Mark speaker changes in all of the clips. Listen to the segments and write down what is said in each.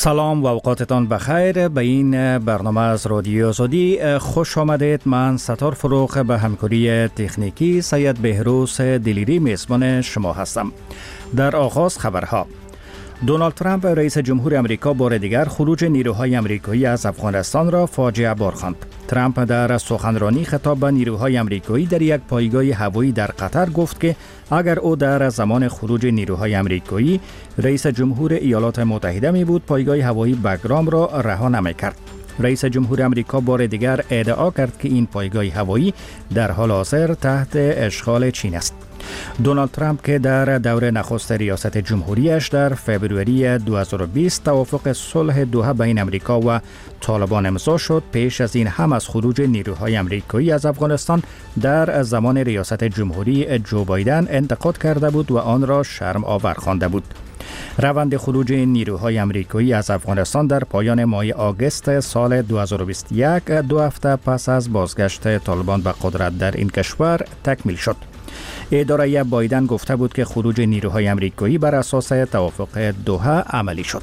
Speaker 1: سلام و اوقاتتان بخیر. به این برنامه از رادیو آزادی خوش آمدید. من ستار فروغ به همکاری تکنیکی سید بهروز دلیری میزبان شما هستم. در آغاز خبرها: دونالد ترامپ رئیس جمهور امریکا بار دیگر خروج نیروهای امریکایی از افغانستان را فاجعه بار خواند. ترامپ در سخنرانی خطاب به نیروهای امریکایی در یک پایگاه هوایی در قطر گفت که اگر او در زمان خروج نیروهای امریکایی رئیس جمهور ایالات متحده می بود، پایگاه هوایی بگرام را رها نمی‌کرد. رئیس جمهور امریکا بار دیگر ادعا کرد که این پایگاه هوایی در حال حاضر تحت اشغال چین است. دونالد ترامپ که در دور نخست ریاست جمهوریش در فوریه 2020 توافق صلح دوحه بین امریکا و طالبان امضا شد، پیش از این هم از خروج نیروهای امریکایی از افغانستان در زمان ریاست جمهوری جو بایدن انتقاد کرده بود و آن را شرم آور خوانده بود. روند خروج نیروهای امریکایی از افغانستان در پایان ماه آگوست سال 2021 دو هفته پس از بازگشت طالبان به قدرت در این کشور تکمیل شد. اداره بایدن گفته بود که خروج نیروهای امریکایی بر اساس توافق دوحه عملی شد.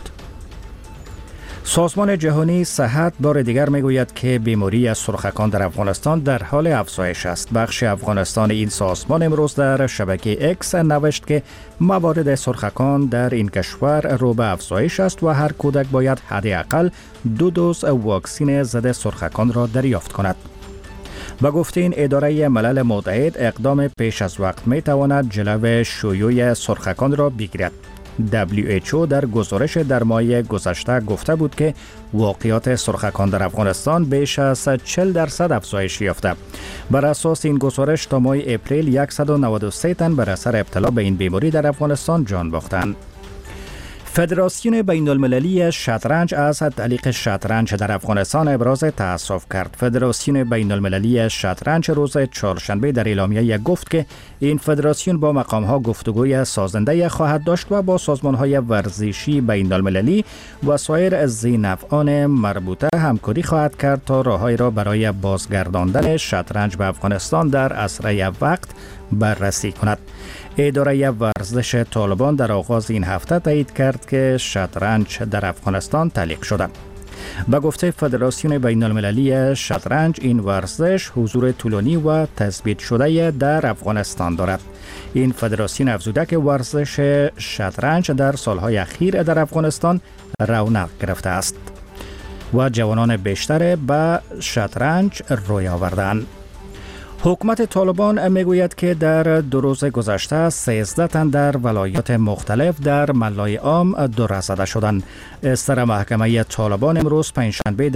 Speaker 1: سازمان جهانی صحت بار دیگر میگوید که بیماری سرخکان در افغانستان در حال افزایش است. بخش افغانستان این سازمان امروز در شبکه اکس نوشت که موارد سرخکان در این کشور رو به افزایش است و هر کودک باید حداقل 2 دوز واکسن ضد سرخکان را دریافت کند. با گفته این اداره ملل متحد، اقدام پیش از وقت می تواند جلو شیوع سرخکان را بگیرد. WHO در گزارش در ماه گذشته گفته بود که واقعات سرخکان در افغانستان بیش از 40% افزایش یافته. بر اساس این گزارش تا ماه اپریل 193 تن بر اثر ابتلا به این بیماری در افغانستان جان باختند. فدراسیون بین المللی شطرنج از تعلیق شطرنج در افغانستان ابراز تأسف کرد. فدراسیون بین المللی شطرنج روز چهارشنبه در اعلامیه گفت که این فدراسیون با مقام‌ها گفتگوی سازنده خواهد داشت و با سازمان‌های ورزشی بین المللی و سایر ذی‌نفعان مربوطه همکاری خواهد کرد تا راه‌هایی را برای بازگرداندن شطرنج به افغانستان در اسرع وقت بررسی کند. اداره ورزش طالبان در آغاز این هفته تایید کرد که شطرنج در افغانستان تعلیق شده. به گفته فدراسیون بین المللی شطرنج، این ورزش حضور طولانی و تثبیت شده در افغانستان دارد. این فدراسیون افزوده که ورزش شطرنج در سالهای اخیر در افغانستان رونق گرفته است و جوانان بیشتر به شطرنج روی آوردند. حکومت طالبان میگوید که در 2 روز گذشته 13 تن در ولایات مختلف در ملای عام دور زده شدند. استر محکمه طالبان امروز پنجشنبه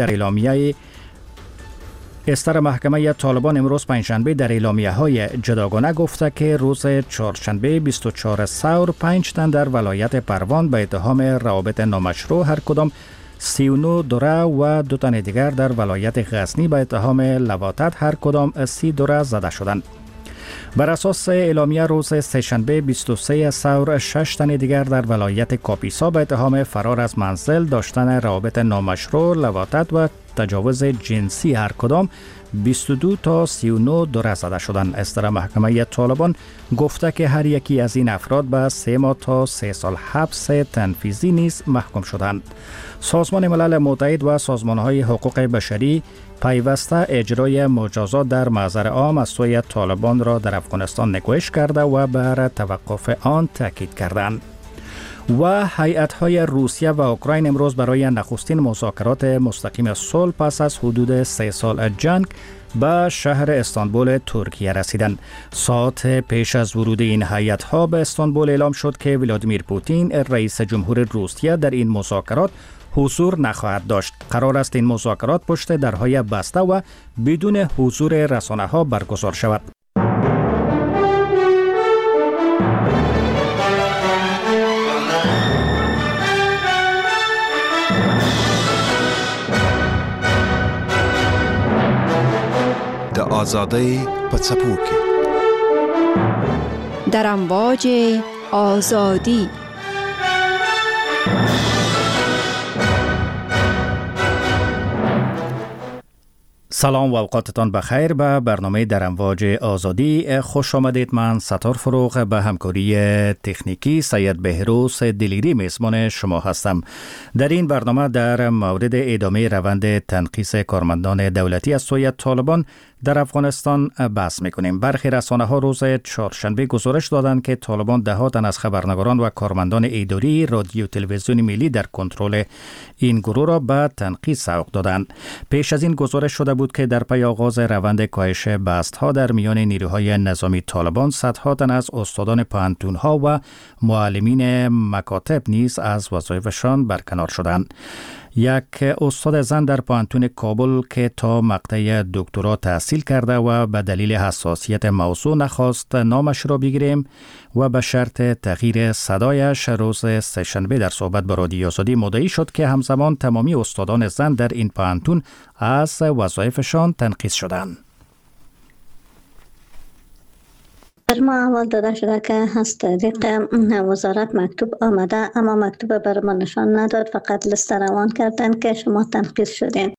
Speaker 1: در اعلامیه های جداگانه گفته که روز چهارشنبه 24 ثور 5 تن در ولایت پروان به اتهام روابط نامشروع هر کدام 39 دوره و 2 تن دیگر در ولایت غزنی به اتهام لواطت هر کدام 30 دوره زده شدند. بر اساس اعلامیه روز سه‌شنبه 23 ثور 6 تن دیگر در ولایت کاپیسا به اتهام فرار از منزل، داشتن روابط نامشروع، لواطت و تجاوز جنسی هر کدام 22 تا 39 دوره زده شدند. استر محکمه طالبان گفته که هر یکی از این افراد به 3 ماه تا 3 سال حبس تنفیذی نیز محکوم شدند. سازمان ملل متحد و سازمان‌های حقوق بشری پیوسته اجرای مجازات در محضر عام از سوی طالبان را در افغانستان نکوهش کرده و بر توقف آن تاکید کردند. و هیئت‌های روسیه و اوکراین امروز برای نخستین مذاکرات مستقیم صلح پس از حدود 3 سال جنگ به شهر استانبول ترکیه رسیدند. ساعت پیش از ورود این هیئت‌ها به استانبول اعلام شد که ولادیمیر پوتین رئیس جمهور روسیه در این مذاکرات حضور نخواهد داشت. قرار است این مذاکرات پشت درهای بسته و بدون حضور رسانه‌ها برگزار شود.
Speaker 2: آزادی پڅپوکي
Speaker 3: در امواج آزادی.
Speaker 1: سلام و اوقاتتان بخیر. به برنامه در امواج آزادی خوش آمدید. من ستار فروغ به همکاری تکنیکی سید بهروز دلیری میزبان شما هستم. در این برنامه در مورد ادامه روند تنقیص کارمندان دولتی از سوی طالبان در افغانستان بحث میکنیم. برخی رسانه ها روز چهارشنبه گزارش دادند که طالبان دهها تن از خبرنگاران و کارمندان اداری رادیو تلویزیون ملی در کنترل این گروه را به تنقیص سوق دادند. پیش از این گزارش شده بود که در پی آغاز روند کاهش بست‌ها در میان نیروهای نظامی طالبان صدها تن از استادان پوهنتون‌ها و معلمین مکاتب نیز از وظایفشان برکنار شدند. یک استاد زن در پوهنتون کابل که تا مقطع دکترا تحصیل کرده و به دلیل حساسیت موضوع نخواست نامش را بگیریم و به شرط تغییر صدایش روز سه‌شنبه در صحبت با رادیو آزادی مدعی شد که همزمان تمامی استادان زن در این پوهنتون از وظایفشان تنقیص شدند.
Speaker 2: در ما اول داده شده که از طریق وزارت مکتوب آمده، اما مکتوب بر ما نشان نداد، فقط لست روان کردن که شما تنقیص شدین.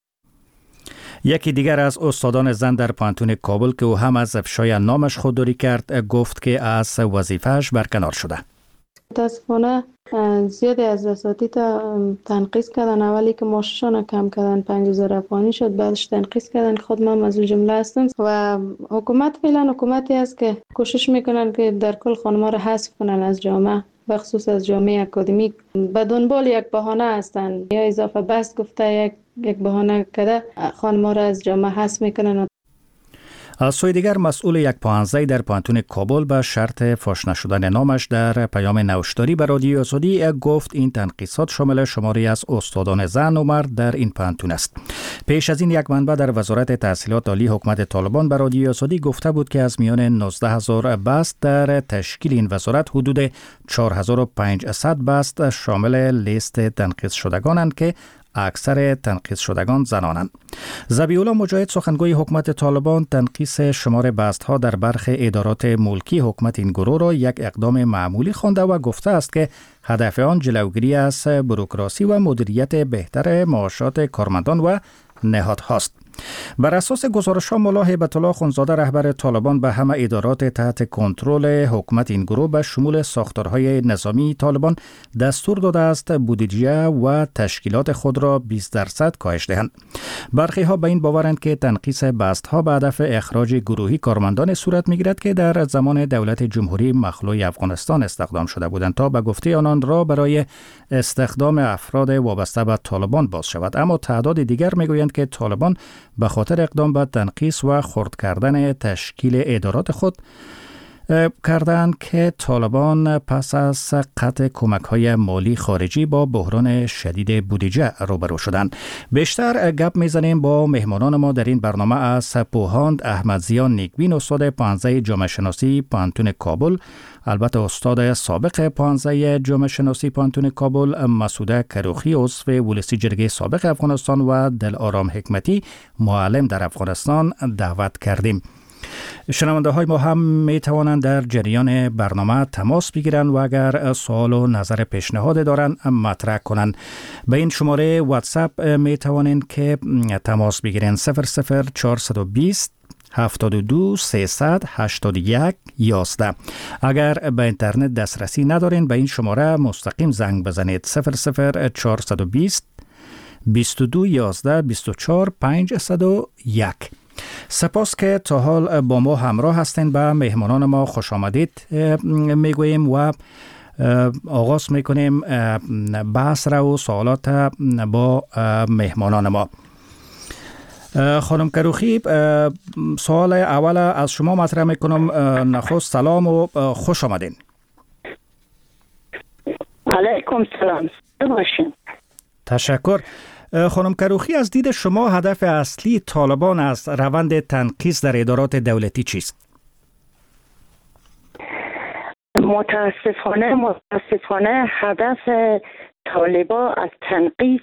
Speaker 1: یکی دیگر از استادان زن در پوهنتون کابل که او هم از افشای نامش خودداری کرد گفت که از وظیفه‌اش برکنار شده.
Speaker 4: متاسفانه زیادی از اساتید تنقیص کردن. اولی که معاششان کم کردن 5000 افغانی شد، بعدش تنقیص کردن. خود من از اون جمله هستم و حکومت فعلا حکومتی است که کوشش میکنن که در کل خانم‌ها را حذف کنن از جامعه، به خصوص از جامعه اکادمیک. به دنبال یک بهانه هستند، یا اضافه بست گفته یک بهانه کده خانم‌ها را از جامعه حذف میکنن.
Speaker 1: از سوی دیگر مسئول یک پوهنځی در پوهنتون کابل به شرط فاش نشدن نامش در پیام نوشتاری به رادیو آزادی گفت این تنقیصات شامل شماری از استادان زن و مرد در این پوهنتون است. پیش از این یک منبع در وزارت تحصیلات عالی حکومت طالبان به رادیو آزادی گفته بود که از میان 19000 بست در تشکیل این وزارت حدود 4500 بست شامل لیست تنقیص شدگانند که اکثر تنقیص شدگان زنانند. ذبیح‌الله مجاهد سخنگوی حکومت طالبان تنقیص شمار بست‌ها در برخی ادارات ملکی حکومت این گروه را یک اقدام معمولی خوانده و گفته است که هدف آن جلوگیری از بوروکراسی و مدیریت بهتر معاشات کارمندان و نهادهاست. بر اساس گزارش‌ها ملا هیبت الله خونزاده رهبر طالبان به همه ادارات تحت کنترل حکومت این گروه به شمول ساختارهای نظامی طالبان دستور داده است بودجه و تشکیلات خود را 20% کاهش دهند. برخی ها به این باورند که تنقیص بست‌ها به هدف اخراج گروهی کارمندان صورت می‌گیرد که در زمان دولت جمهوری مخلوع افغانستان استخدام شده بودند تا به گفته آنان را برای استخدام افراد وابسته به طالبان باز شود. اما تعداد دیگر می‌گویند که طالبان به خاطر اقدام به تنقیص و خرد کردن تشکیل ادارات خود کردند که طالبان پس از قطع کمک‌های مالی خارجی با بحران شدید بودجه روبرو شدند. بیشتر گپ میزنیم با مهمانان ما در این برنامه از پوهاند احمدزیان نیکبین استاد پوهنځی جامعه شناسی پوهنتون کابل، البته استاد سابق پوهنځی جامعه شناسی پوهنتون کابل مسعوده کروخی عضو ولسی جرگه سابق افغانستان و دلارام حکمتی معلم در افغانستان دعوت کردیم. شنونده های ما هم می توانند در جریان برنامه تماس بگیرند و اگر سوال و نظر پیشنهاد دارند مطرح کنند. به این شماره واتساپ می توانند که تماس بگیرند 00420 72 381 11. اگر به اینترنت دسترسی ندارین به این شماره مستقیم زنگ بزنید 00420 22 11 24 501. سپاس که تا حال با ما همراه هستین. به مهمانان ما خوش آمدید میگوییم و آغاز میکنیم بحث را و سوالات با مهمانان ما. خانم کروخی، سوال اول از شما مطرح میکنم. نخست سلام و خوش آمدین.
Speaker 5: علیکم سلام. باشین.
Speaker 1: تشکر. خانم کروخی، از دید شما هدف اصلی طالبان از روند تنقیص در ادارات دولتی چیست؟
Speaker 5: متاسفانه هدف طالبان از تنقیص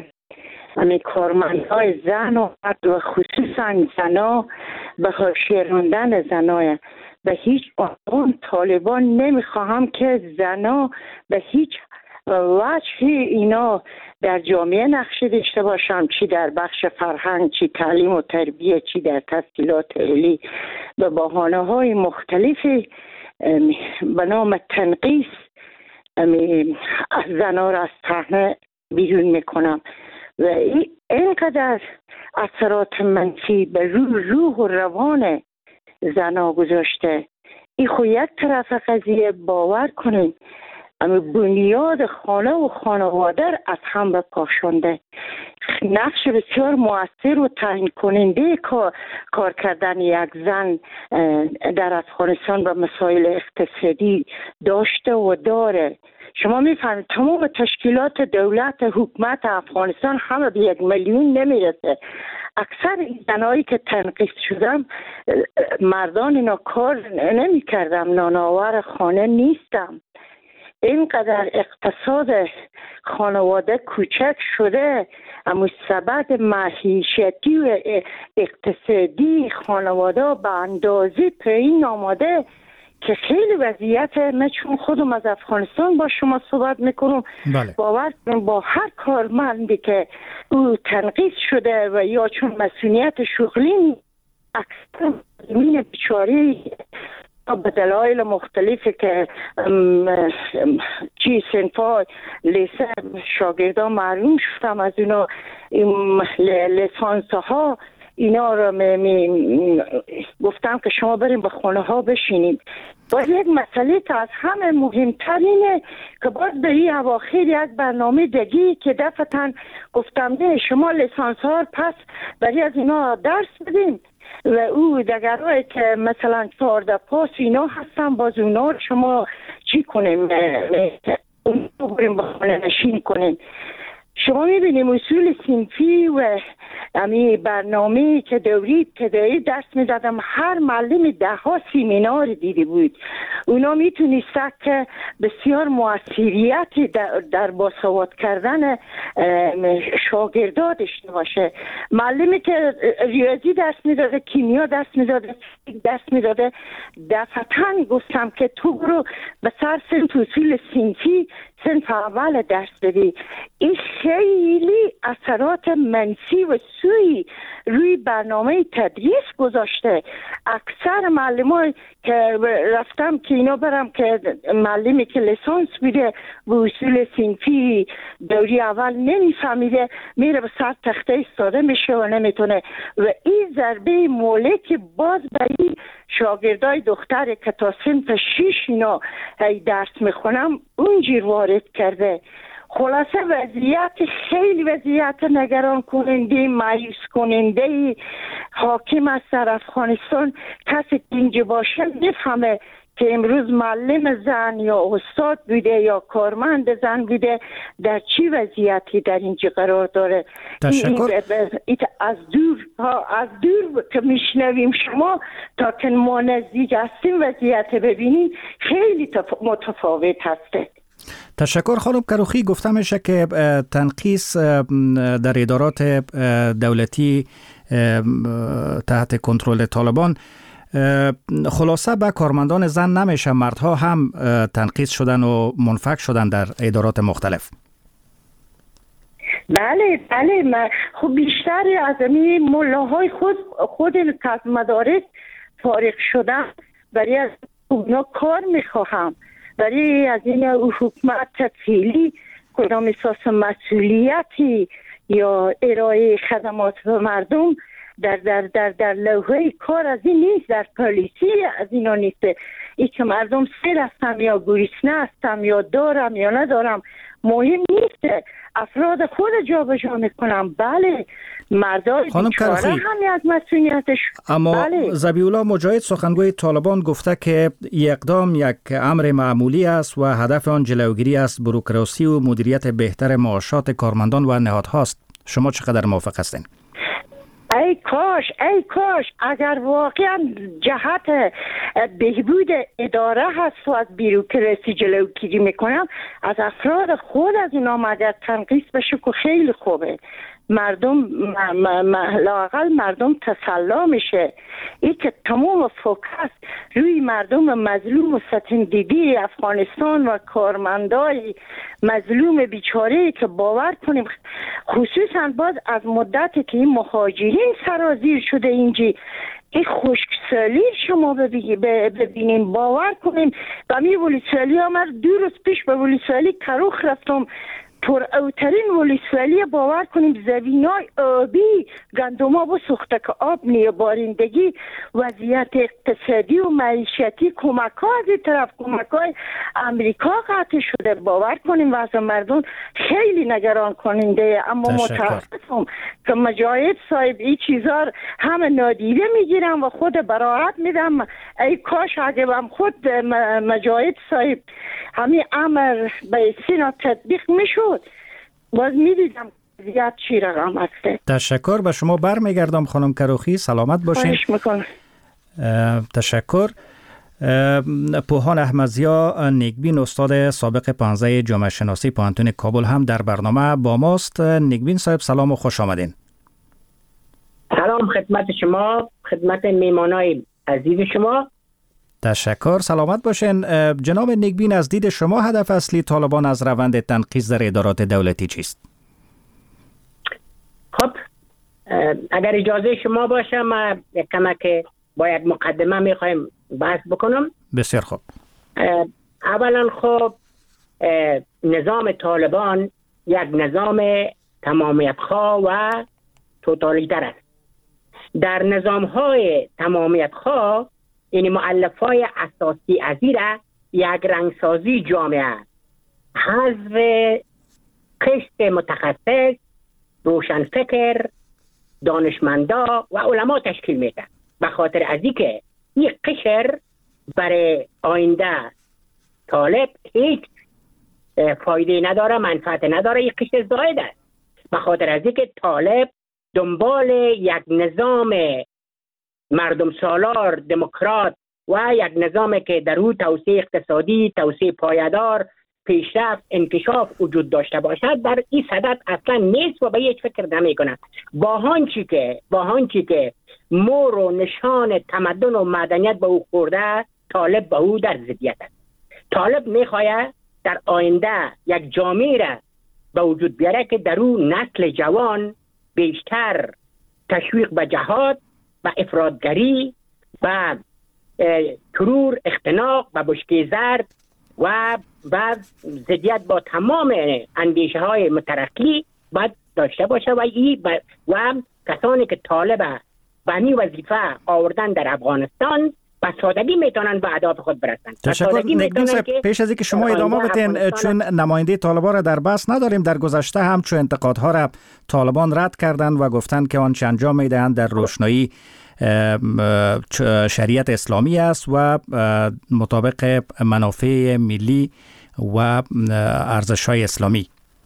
Speaker 5: کارمندای زن و مرد و خصوصا زنا به حاشیه راندن زنای. به هیچ عنوان طالبان نمیخواهم که زنا به هیچ وجه اینا در جامعه نقش داشته باشم، چی در بخش فرهنگ، چی تعلیم و تربیه، چی در تحصیلات عالی، به بهانه‌های مختلفی به نام تنقیص زنها را از صحنه بیرون میکنم و اینقدر اثرات منفی به روح و روان زنها گذاشته. این خو یک طرف قضیه. باور کنین اما بنیاد خانه و خانواده از هم بپاشانده. نقش بسیار مؤثر و تعیین کننده کار کردن یک زن در افغانستان به مسائل اقتصادی داشته و داره. شما میفهمید تمام تشکیلات دولت حکومت افغانستان همه به 1 میلیون نمیرسه. اکثر این زنایی که تنقیص شدم مردان اینا کار نمی کردم، نانآور خانه نیستم. اینقدر اقتصاد خانواده کوچک شده، اما سبد معیشتی و اقتصادی خانواده به اندازه پایین آمده که خیلی وضعیت. من چون خودم از افغانستان با شما صحبت میکنم، باور کنم با هر کارمندی که او تنقیص شده و یا چون مسئولیت شغلی اکثر زمین بیچاری به دلایل مختلفی که صنفای لیسه شاگردان محروم شدم از اونا، لیسانس ها اینا را گفتم که شما بریم به خانه ها بشینید. باید یک مسئله که از همه مهمترینه که باید به این اواخر یک برنامه دگی که دفعتاً گفتم ده شما لیسانس ها پس برای از اینا درس بدیم و او دگرهایی که مثلا 14 پاس اینا هستن باز اونا شما چی کنیم؟ اون رو بریم به خانه نشین کنیم. شما میبینیم اصول صنفی و امی برنامه که دوری ابتدایی درس میدادم، هر معلم 10 سیمینار دیده بود. اونا میتونیست که بسیار مؤثریتی در باسواد کردن شاگردا داشته باشه. معلمی که ریاضی درس میداده، کیمیا درس میداده دفعتاً گفتم که تو برو به سر صنف اصول صنفی صنف اول درس بدی. این خیلی اثرات منفی و سوی روی برنامه تدریس گذاشته. اکثر معلمای که رفتم که اینا برم که معلمی که لیسانس بیده و اصول صنفی دوری اول نمیفهمیده، میره به سر تخته ایستاده میشه و نمیتونه. و این ضربه مولک باز به این شاگردای دختر که تا صنف 6 اینا درس میخونم اونجور وارد کرده. خلاصه وضعیت خیلی وضعیت نگران کننده، مایوس کننده حاکم است در افغانستان. کسی که اینجا باشه میفهمه که امروز معلم زن یا استاد بوده یا کارمند زن بوده در چی وضعیتی در اینجا قرار داره.
Speaker 1: تشکر.
Speaker 5: از دور که میشنویم شما تا که ما نزدیک هستیم وضعیت ببینیم خیلی متفاوت هسته.
Speaker 1: تشکر خانم کروخی. گفته میشه که تنقیص در ادارات دولتی تحت کنترل طالبان خلاصه به کارمندان زن نمیشه، مردها هم تنقیص شدن و منفک شدن در ادارات مختلف.
Speaker 5: بله خب بیشتر از این ملاهای خود از مدارس فارغ شدن. برای از اونا کار میخواهم، برای از این حکومت تفصیلی کدام احساس مسئولیتی یا ارائه خدمات به مردم در لوحه کار از این نیست، در پالیسی از اینا نیست. ای که مردم سیر هستم یا گریسنه هستم یا دارم یا ندارم مهم نیست. افراد خود جا به جا میکنم. بله مردای بیچاره هم از مسئولیتش.
Speaker 1: اما ذبیح الله مجاهد سخنگوی طالبان گفته که اقدام یک امر معمولی است و هدف آن جلوگیری از بوروکراسی و مدیریت بهتر معاشات کارمندان و نهادهاست. شما چقدر موافق هستین؟
Speaker 5: ای کاش اگر واقعا جهت بهبود اداره هست و از بوروکراسی جلوگیری میکنم، از افراد خود از اینا مگر تنقیص بشه که خیلی خوبه. مردم لااقل مردم تسلا میشه. این که تمام فوکس روی مردم مظلوم و ستم دیده افغانستان و کارمندای مظلوم بیچاره که باور کنیم خصوصا باز از مدتی که این مهاجرین سرازیر شده اینجی این خشکسالی شما ببینیم باور کنیم. و می ولیسالی هم 2 روز پیش به ولیسالی کروخ رفتم، پر اوترین ولیسالی باور کنیم زمینای آبی گندما بسوخته که آب نیه بارندگی. وضعیت اقتصادی و معیشتی کمک ها از این طرف کمک های امریکا قطع شده. باور کنیم وضع مردم خیلی نگران کننده. اما متاسفم که مجاهد صاحب این چیزا همه نادیده میگیرم و خود براحت میدم. ای کاش اگه هم خود مجاهد صاحب همین امر به سینا تطبیق میشد باز میدیدم زیاد چی رقم هسته.
Speaker 1: تشکر به شما برمیگردم خانم کروخی، سلامت باشین.
Speaker 5: خواهش میکنم.
Speaker 1: تشکر. پوهان احمدضیا نیکبین استاد سابق 15 جامعه شناسی پوهنتون کابل هم در برنامه با ماست. نیکبین صاحب سلام و خوش آمدین.
Speaker 6: سلام خدمت شما، خدمت میمانای عزیز شما.
Speaker 1: تشکر، سلامت باشین. جناب نیکبین از دید شما هدف اصلی طالبان از روند تنقیض در ادارات دولتی چیست؟
Speaker 6: خب اگر اجازه شما باشه ما یک کمک باید مقدمه میخوایم بحث بکنم.
Speaker 1: بسیار خوب.
Speaker 6: اولا خب نظام طالبان یک نظام تمامیت خواه و توتالیتر است. در نظام های تمامیت خواه این مؤلف های اساسی ازیره یک رنگسازی جامعه، حذف قشر متخصص، روشنفکر، دانشمندا و علما تشکیل میده. به خاطر از اینکه این قشر برای آینده طالب هیچ فایده نداره، منفعت نداره، این قشر زائد است. به خاطر از اینکه طالب دنبال یک نظام مردم سالار، دموکرات و یک نظامی که در او توسعه اقتصادی، توسعه پایدار، پیشرفت، انکشاف وجود داشته باشد در این صدد اصلا نیست و به هیچ فکر نمی کند. با هانچی که مور و نشان تمدن و مدنیت به او خورده، طالب به او در ضدیت است. طالب میخواهد در آینده یک جامعه را به وجود بیاره که در او نسل جوان بیشتر تشویق به جهاد و افراطگری و ترور، اختناق و بشکه زرد و ضدیت با تمام اندیشه های مترقی باید داشته باشه و کسانی که طالب به این وظیفه آوردن در افغانستان به سادگی میتونن به اهداف خود برسن.
Speaker 1: تشکر. نیکبین صاحب پیش از اینکه شما ادامه بدین، چون نماینده طالبان را در بحث نداریم، در گذشته هم چون انتقادها را طالبان رد کردند و گفتند که آنچه انجام میدهند در روشنایی شریعت اسلامی است و مطابق منافع ملی و ارزش‌های اسلامی.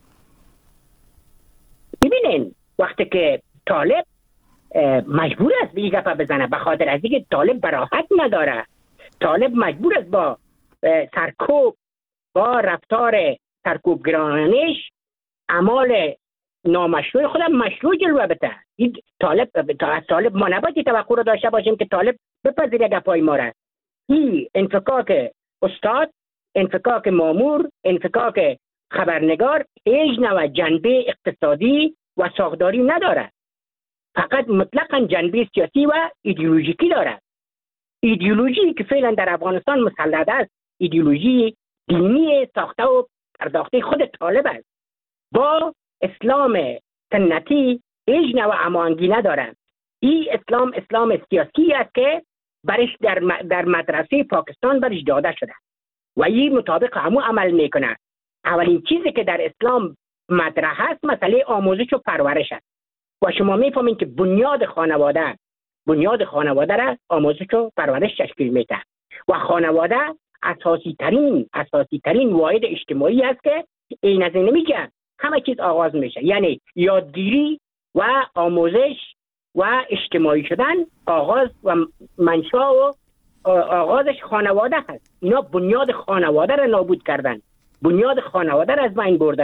Speaker 6: ببینین وقتی که طالب مجبور است به این گپا بزنه به خاطر از اینکه طالب براحت نداره، طالب مجبور است با سرکوب، با رفتار سرکوبگرانش اعمال نامشروع خودم مشروع جلوه بده. طالب ما نباید توقع رو داشته باشیم که طالب بپذیره گپای ما را. این انفکاک استاد، انفکاک مامور، انفکاک خبرنگار هیچ نوع جنبه اقتصادی و ساختاری نداره، فقط مطلقاً جنبه سیاسی و ایدئولوژیکی داره. ایدئولوژی که فعلا در افغانستان مسلط است ایدئولوژی دینی ساخته و پرداخته خود طالب است. با اسلام سنتی هیچ نوع هماهنگی نداره. این اسلام سیاسی است که برش در مدرسه پاکستان برش داده شده و این مطابق همو عمل میکنه. اولین چیزی که در اسلام مطرح است مسئله آموزش و پرورش است و شما میفهمین که بنیاد خانواده را آموزش و پرورش تشکیل میده و خانواده اساسی ترین واحد اجتماعی است که این از این نمیگه همه چیز آغاز میشه. یعنی یادگیری و آموزش و اجتماعی شدن آغاز و منشا و آغازش خانواده هست. اینا بنیاد خانواده را نابود کردن، بنیاد خانواده را از بین بردن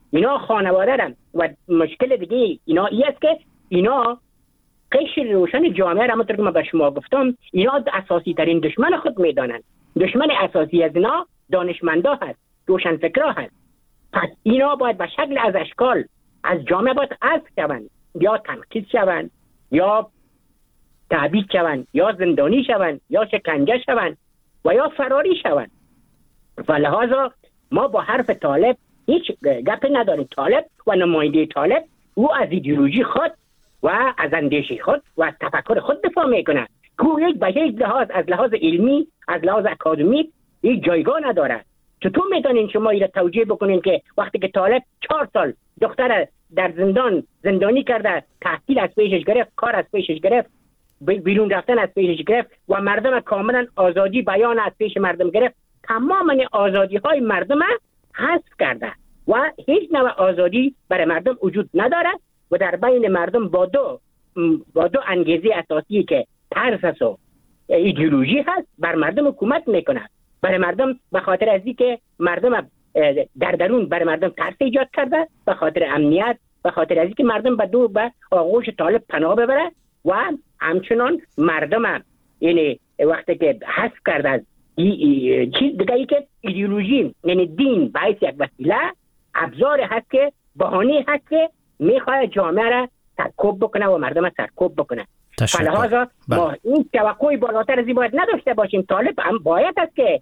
Speaker 6: اینا خانواده دارن. و مشکل دیگه اینا است که اینا قشر روشن جامعه را همونطور که من به شما گفتم اینا اساسی ترین دشمن خود میدانند. دشمن اساسی از اینا دانشمندا هست، روشنفکرا هست. پس اینا باید به شکل از اشکال از جامعه باید حذف شوند، یا تنقیص شوند، یا تعبید شوند، یا زندانی شوند، یا شکنجه شوند و یا فراری شوند. و لحاظا ما با حرف طالب هیچ گپی نداریم. طالب و نماینده طالب او از ایدئولوژی خود و از اندیشه خود و از تفکر خود دفاع میکنه که او یک به یک لحاظ از لحاظ علمی از لحاظ اکادمیک یک جایگاه نداره. چطور میتونین شما ایره توجیه بکنین که وقتی که طالب 4 سال دختر در زندانی کرده، تحصیل از پیشش گرفت، کار از پیشش گرفت، بیرون رفتن از پیشش گرفت و مردم کاملا آزادی بیان از پیش مردم گرفت، تمام آزادی های مردم حذف کرده و هیچ نوع آزادی برای مردم وجود نداره و در بین مردم با دو انگیزه اساسی که ترس است و ایدئولوژی هست بر مردم حکومت میکنه. برای مردم به خاطر از اینکه مردم در درون برای مردم ترس ایجاد کرده، به خاطر امنیت، به خاطر از اینکه مردم به آغوش طالب پناه ببره و همچنان مردم یعنی وقتی که حذف کرده از چیز دیگه ای که ایدئولوژی یعنی دین باعث یک وسیله ابزار هست که بهانه هست که میخواد جامعه را سرکوب بکنه و مردم را سرکوب بکنه. فلحاظا ما این توقعی بالاتر از این باید نداشته باشیم. طالب هم باید است که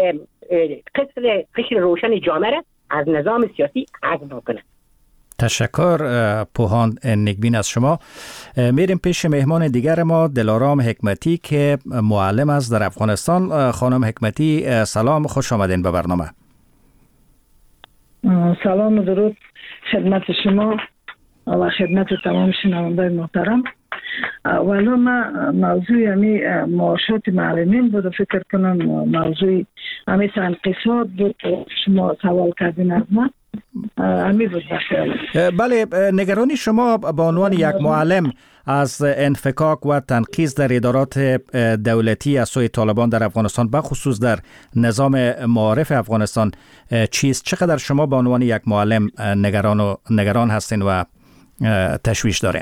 Speaker 6: قشر روشن جامعه را از نظام سیاسی حذف بکنه.
Speaker 1: تشکر پوهان نیکبین از شما. میریم پیش مهمان دیگر ما دلارام حکمتی که معلم است در افغانستان. خانم حکمتی سلام، خوش آمدین به برنامه.
Speaker 7: سلام و درود خدمت شما و خدمت تمام شنوندگان محترم. والا ما موضوع همی معاشات معلمین بود و فکر کنم موضوع همی تنقیصات بود شما سوال کردین از من.
Speaker 1: بله، نگرانی شما به عنوان یک معلم از انفکاک و تنقیص در ادارات دولتی از سوی طالبان در افغانستان به خصوص در نظام معارف افغانستان چیست؟ چقدر شما به عنوان یک معلم نگران هستین و تشویش دارین؟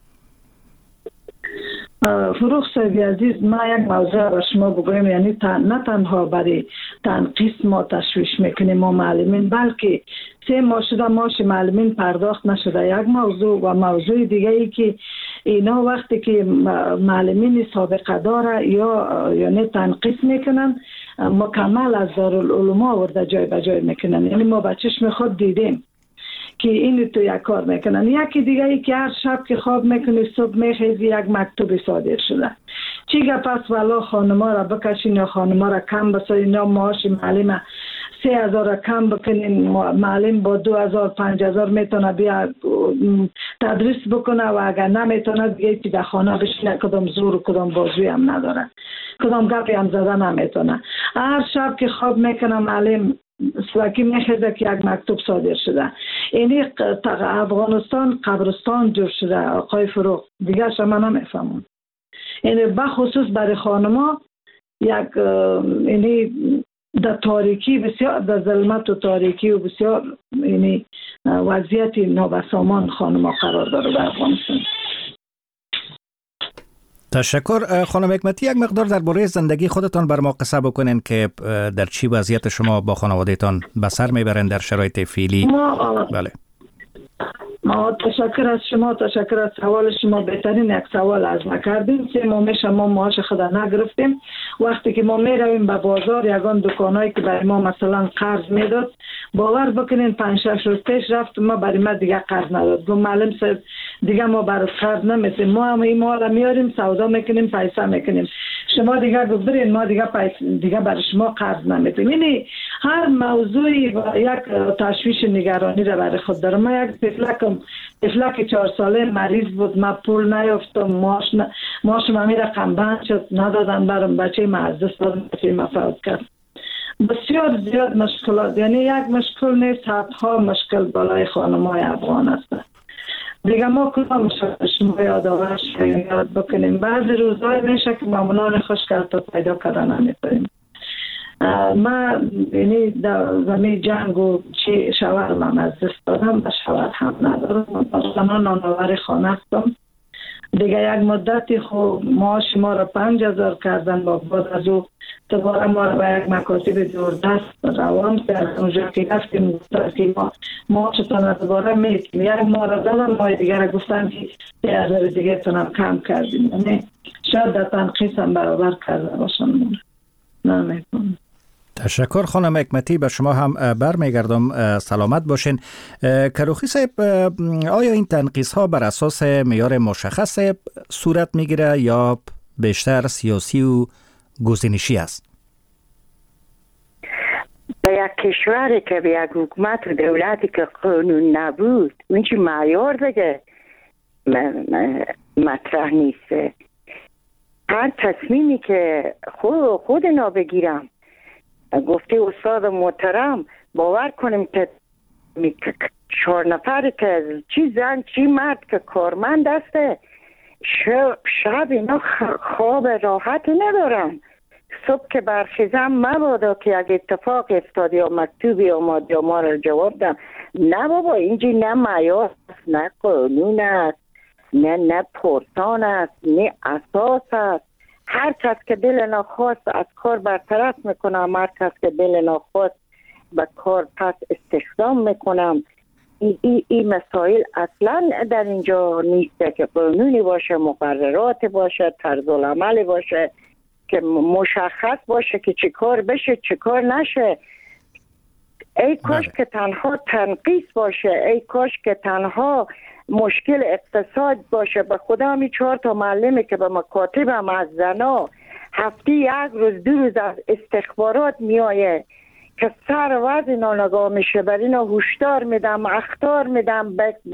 Speaker 7: فروغ صاحب عزیز، ما یک موضوع را شما بگویم، یعنی نه تنها برای تنقیص ما تشویش میکنیم ما معلمین، بلکه 3 ماه شده معاش معلمین پرداخت نشده. یک موضوع و موضوع دیگه ای که اینا وقتی که معلمین سابقه داره یا یعنی تنقیص میکنن مکمل از دارالعلوم آورده جای به جای میکنن. یعنی ما به چشم خود دیدیم که این تو یک کار میکنن. یکی دیگه ای که هر شب که خواب میکنی صبح میخیزی یک مکتوب صادر شده. چی گپ است والا خانما را بکشین یا خانما را کم بسازین یا معاش معلم 3000 را کم بکنین، معلم با 2000 5000 میتونه بیا تدریس بکنه و اگر نمیتونه دیگه که در خانه بشینه کدام زور و کدام بازوی هم نداره، کدام گپی هم زده نمیتونه. هر شب که خواب میکنه معلم سواکی میخیزه که یک مکتوب صادر شده. اینی افغانستان قبرستان جور شده آقای فروغ، دیگه شما نمیفهمون. اینی بخصوص برای خانما یک اینی در تاریکی بسیار، در ظلمت و تاریکی و بسیار اینی وضعیت نابسامان خانما قرار داره در افغانستان.
Speaker 1: تشکر. خانم حکمتی، یک مقدار درباره زندگی خودتان بر ما قصه بکنین که در چی وضعیت شما با خانوادهتان به سر میبرین در شرایط فعلی؟ بله.
Speaker 7: ما تشکر از شما، تشکر از سوال شما. بهترین یک سوال از ما کردیم. 3 ماه میشه ما معاش خود نگرفتیم. وقتی که ما میرویم به بازار یگان دکانایی که برای ما مثلا قرض میداد، باور بکنین 5-6 روز پیش رفت ما برای ما دیگه قرض نداد. گفت معلم صاحب دیگه ما برای قرض نمیدیم، ما هم این مال میاریم سودا میکنیم پیسه میکنیم، شما دیگه گفتین ما دیگه برای شما قرض نمیدیم. یعنی هر موضوعی و یک تشویش نگرانی را برای خود داره. ما یک طفلک 4 ساله مریض بود، ما پول نیافتم، معاش ما رقم بند شد، ندادن برام، بچه ما از دست دادم، بچه ما فوت کرد. بسیار زیاد مشکلات، یعنی یک مشکل نیست، صدها مشکل بالای خانم‌های افغان هست. دیگه ما کدام شما یادآورش یاد بکنیم. بعضی روزهای میشه که مامونان خوشگل تا پیدا کردن نمی‌کنیم. من یعنی در زمین جنگ و چی شوهر من از دست دادم و شوهر هم ندارم. من نانآور خانه هستم دیگه. یک مدتی خوب معاش ما را 5000 کردن، با بعد از او دوباره ما را به یک مکاتب دوردست روان کردن. اونجا که رفتیم گفتن که معاشتان دوباره میتیم، یک ما را دادن، ما دیگر گفتن که 3000 دیگه تونم کم کردیم. یعنی شاید در تنقیص هم برابر کرده باشم. نمیکنم.
Speaker 1: تشکر خانم حکمتی، به شما هم برمیگردم. سلامت باشین. کروخی صاحب، آیا این تنقیص ها بر اساس معیار مشخص صورت میگیره یا بیشتر سیاسی و گزینشی است؟
Speaker 5: به یک کشوری که به یک حکومت و دولتی که قانون نبود، این چی معیار دیگه مطرح نیست. هر تصمیمی که خود اینا بگیرم، گفته استاد محترم، باور کنیم که 4 نفری که چی زن چی مرد که کارمند هسته، شب اینا خواب راحتی ندارم. صبح که برخیزم مبادا که یک اتفاق افتاد یا مکتوبی آمد یا ما را جواب دم. نه بابا، اینجا نه معیار است، نه قانون است، نه پرسان است، نه اساس است. هر کس که دل ناخواست از کار برطرف میکنم، هر کس که دل ناخواست به کار پس استخدام میکنم. این مسائل اصلا در اینجا نیست که قانونی باشه، مقررات باشه، طرز العمل باشه که مشخص باشه که چه کار بشه چه کار نشه. ای کاش که تنها تنقیص باشه، ای کاش که تنها مشکل اقتصاد باشه. به خدا همی 4 تا معلمی که به مکاتبم از زنا هفته 1 روز 2 روز از استخبارات میایه که سر وضع اینا نگاه میشه، بر اینا هشدار میدم، اخطار میدم،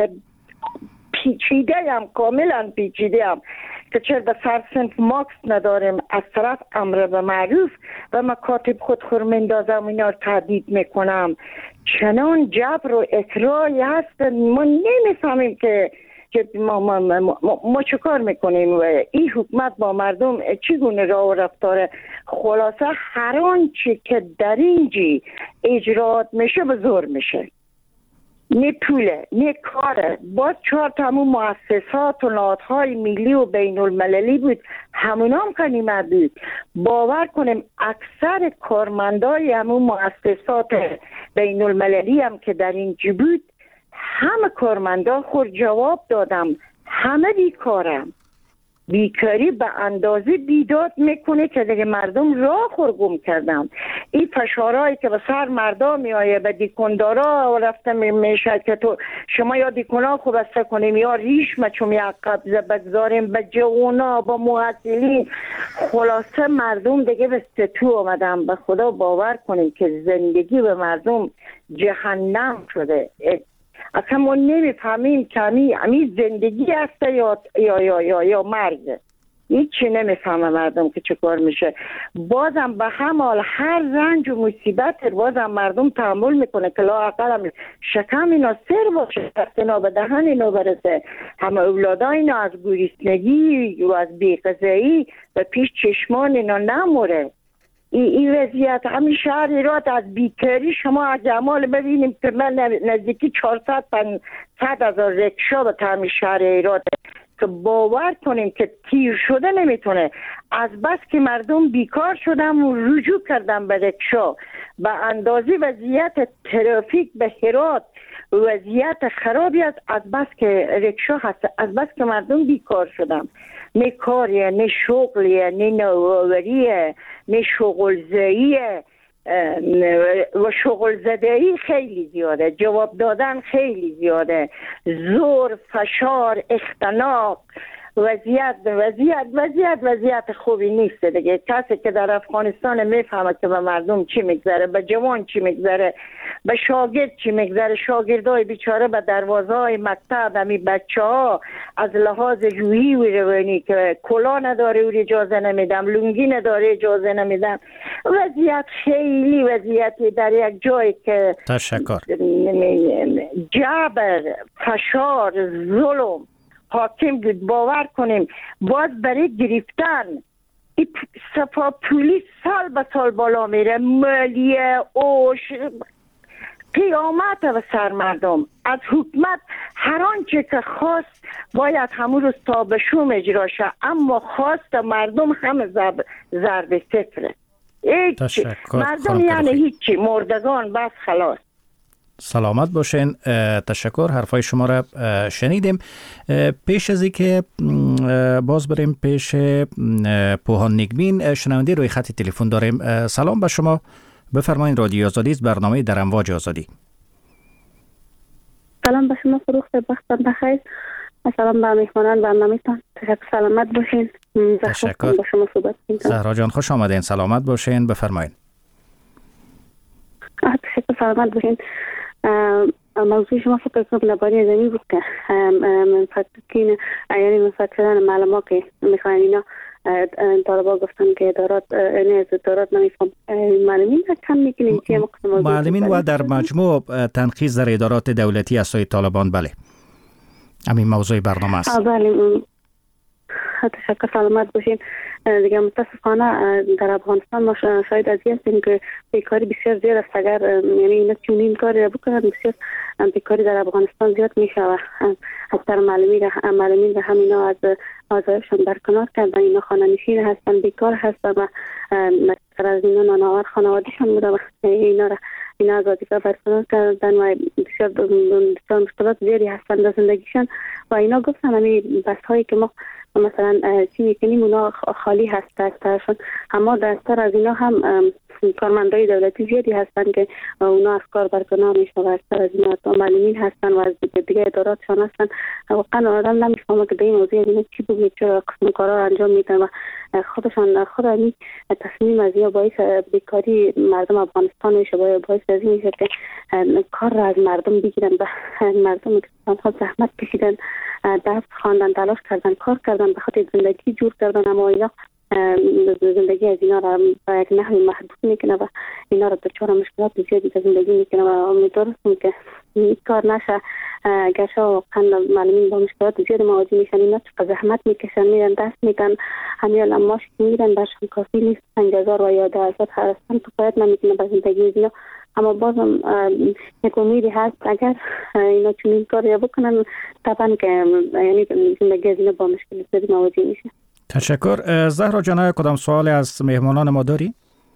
Speaker 5: پیچیده هم، کاملا پیچیده هم که چرا به سر صنف ماکس نداریم. از طرف امر به معروف و مکاتب خود خورمندازم، اینا رو تهدید میکنم. چنان جبر و اکراهی هست، ما نمیفهمیم که ما چه کار میکنیم و این حکومت با مردم چگونه راه و رفتاره. خلاصه هر آنچه که در اینجی اجرات میشه به زور میشه، نه پوله نه کاره. باز 4 تا همون مؤسسات و نهادهای ملی و بین المللی بود، همون هم غنیمت بود. باور کنیم اکثر کارمندای همون مؤسسات بین المللی هم که در اینجا بود، همه کارمندا خود جواب دادم، همه بیکارم. بیکاری به اندازه بیداد میکنه که دیگه مردم راه خورگم کردم. این فشارهایی که به سر مردم میایه، به دیکندارا رفته میشه که تو شما یا دیکونا خوب بسته کنیم یا ریش مچوم یا قبضه بگذاریم به جوانا با محصلین. خلاصه مردم دیگه به ستو آمدم. به خدا باور کنیم که زندگی به مردم جهنم شده. اصلا ما نمیفهمیم که همی زندگی هست یا مرگ. هیچی نمیفهمه مردم که چه کار میشه. بازم به هم حال هر رنج و مصیبت بازم مردم تحمل میکنه که لااقل هم شکم اینا سر باشه، دست اینا به دهن اینا برسه، همه اولادا اینا از گریسنگی و از بیغذایی و پیش چشمان اینا نموره. این وضعیت همین شهر ایراد از بیکاری شما از جمال ببینیم که من نزدیکی 400-500 هزار رکشا به همین شهر ایراد که باور کنیم که تیر شده نمیتونه. از بس که مردم بیکار شدن و رجوع کردن به رکشا، به اندازه وضعیت ترافیک به هرات وضعیت خرابی است. از بس که رکشا هست، از بس که مردم بیکار شدن، نه کاریه، نه شغلیه، نه نوآوریه، نه شغل زدیه و شغل زدهی خیلی زیاده، جواب دادن خیلی زیاده، زور، فشار، اختناق، وضعیت خوبی نیست دیگه. کسی که در افغانستان میفهمه که به مردم چی میگذره، به جوان چی میگذره، به شاگرد چی میگذره. شاگردای بیچاره به دروازه های مکتب همی بچه ها از لحاظ روحی و روانی که کلا نداره او اجازه نمیدم، لنگی نداره اجازه نمیدم. وضعیت خیلی وضعیتی در یک جایی که
Speaker 1: تشکر
Speaker 5: جبر، فشار، ظلم حاکم بود. باور کنیم باز برای گرفتن صفا پولیس سال به سال بالا میره، مالیه، اوش، قیامت و سر مردم. از حکومت هر آنچه که خواست باید همون روز تا به شوم اجرا شه، اما خواست مردم هم ضرب صفره. مردم یعنی هیچی، مردگان بس خلاص.
Speaker 1: سلامت باشین. تشکر، حرفای شما را شنیدیم. پیش از اینکه باز بریم پیش پوهان نیکبین، شنونده روی خط تلفن داریم. سلام به شما، بفرمایید. رادیو آزادی است، برنامه در امواج آزادی.
Speaker 8: سلام به شما فروخت، وقتتان بخیر. سلام به مهمانان برنامه‌تان. تشکر، سلامت باشین.
Speaker 1: تشکر.
Speaker 8: با شما صحبت می‌کنم.
Speaker 1: زهرا جان خوش آمدین، سلامت باشین، بفرمایید.
Speaker 8: تشکر، سلامت باشین. موضوع شما فکر کنم درباره زمین بود که فکر یعنی مفکران معلومات که میخواین اینا طالبا گفتن که ادارات نه از ادارات نمیفهم معلمین کم میکنیم که
Speaker 1: معلمین و در مجموع تنقیص در ادارات دولتی از سوی طالبان. بله همین موضوع برنامه است.
Speaker 8: بله تشکر، سلامت باشین. دیگه متاسفانه در افغانستان ما شاید از هستیم که بیکاری بسیار زیاد است. اگر یعنی اینا چنین کاری را بکنن بسیار بیکاری در افغانستان زیاد میشه و اکثر معلمین را هم اینا از آزادشان برکنار کردن. اینا خانه نشین هستن، بیکار هستن و اکثر از اینا نانآور خانوادهشان بوده و اینا از وظیفه برکنار کردن و بسیار مشکلات زیادی هستن در زندگیشان و اینا گفتن همین بس هایی که ما مثلا چی میکنیم اونا خالی هست دستشون، اما دستر از اینا هم کارمندای دولتی زیادی هستن که اونا از کار برکنار میشن و اکثر از اینا معلمین هستن و از دیگه اداراتشان هستن. واقعا آدم نمیفهمه که به این موضوع اینا چی بود، چرا قسم کارا انجام میدن و خود این تصمیم از یا باعث بیکاری مردم افغانستان میشه، باعث از این میشه که کار را از مردم بگیرن و مردم که زحمت کشیدن، درس خواندن، تلاش کردن، کار کردن، به خاطر زندگی جور کردن، اما اینا زندگی از اینا را به یک نحوی محدود میکنه و اینا را دچار مشکلات زیادی در زندگی میکنه و امیدوارم که این کار نشه. گرچه واقعا معلمین با مشکلات زیادی مواجه میشن، اینا چقدر زحمت میکشن، میرن دست میدن، همین معاش که میرن برشان کافی نیست. 5000 و یا 10000 هستن تو باید نمیتونه به زندگی اینا، اما بازم یک امیدی هست اگر اینا چنین کاری بکنن طبعا که یعنی زندگی از اینا با مشکلات زیادی مواجه میشه.
Speaker 1: تشکر. زهرا جان، کدام سوال از مهمانان ما داری؟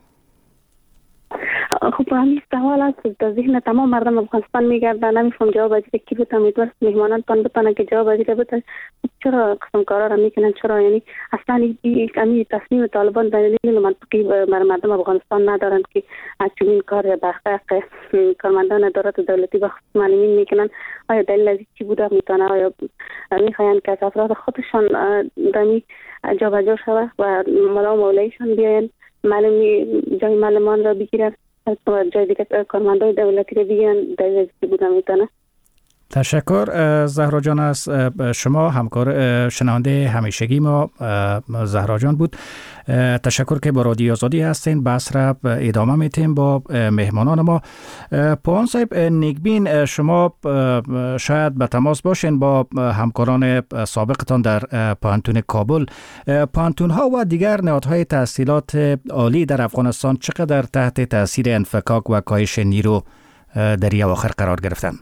Speaker 8: خب همین سوال است در ذهن تمام مردم افغانستان میگرده، نمیفهم جواب از کی بود. امیدوارم مهمانان تان بتونن که جواب از بده چرا قسم کارا را میکنن، چرا یعنی اصلا این تصمیم طالبان دلیل منطقی بر مردم افغانستان ندارند که چنین کار به حق کارمندان ادارات دولتی و معلمین میکنن. آیا دلیل از چی بوده میتونه؟ آیا میخواین که افراد خودشان دمی جابجا شوه و ملا مولایشان بیاین جای معلمان را بگیرن و جای دیگه کارمندای دولتی را بگیرن؟ دلیل از چی بوده میتونه؟
Speaker 1: تشکر. زهرا جان از شما، همکار شنونده همیشگی ما زهرا جان بود. تشکر که با رادیو آزادی هستین. بحث را ادامه میتیم با مهمانان ما. پوهان صاحب نیکبین، شما شاید به تماس باشین با همکاران سابقتان در پوهنتون کابل. پوهنتون ها و دیگر نهادهای تحصیلات عالی در افغانستان چقدر تحت تاثیر انفکاک و کاهش نیرو در این اواخر قرار گرفتن؟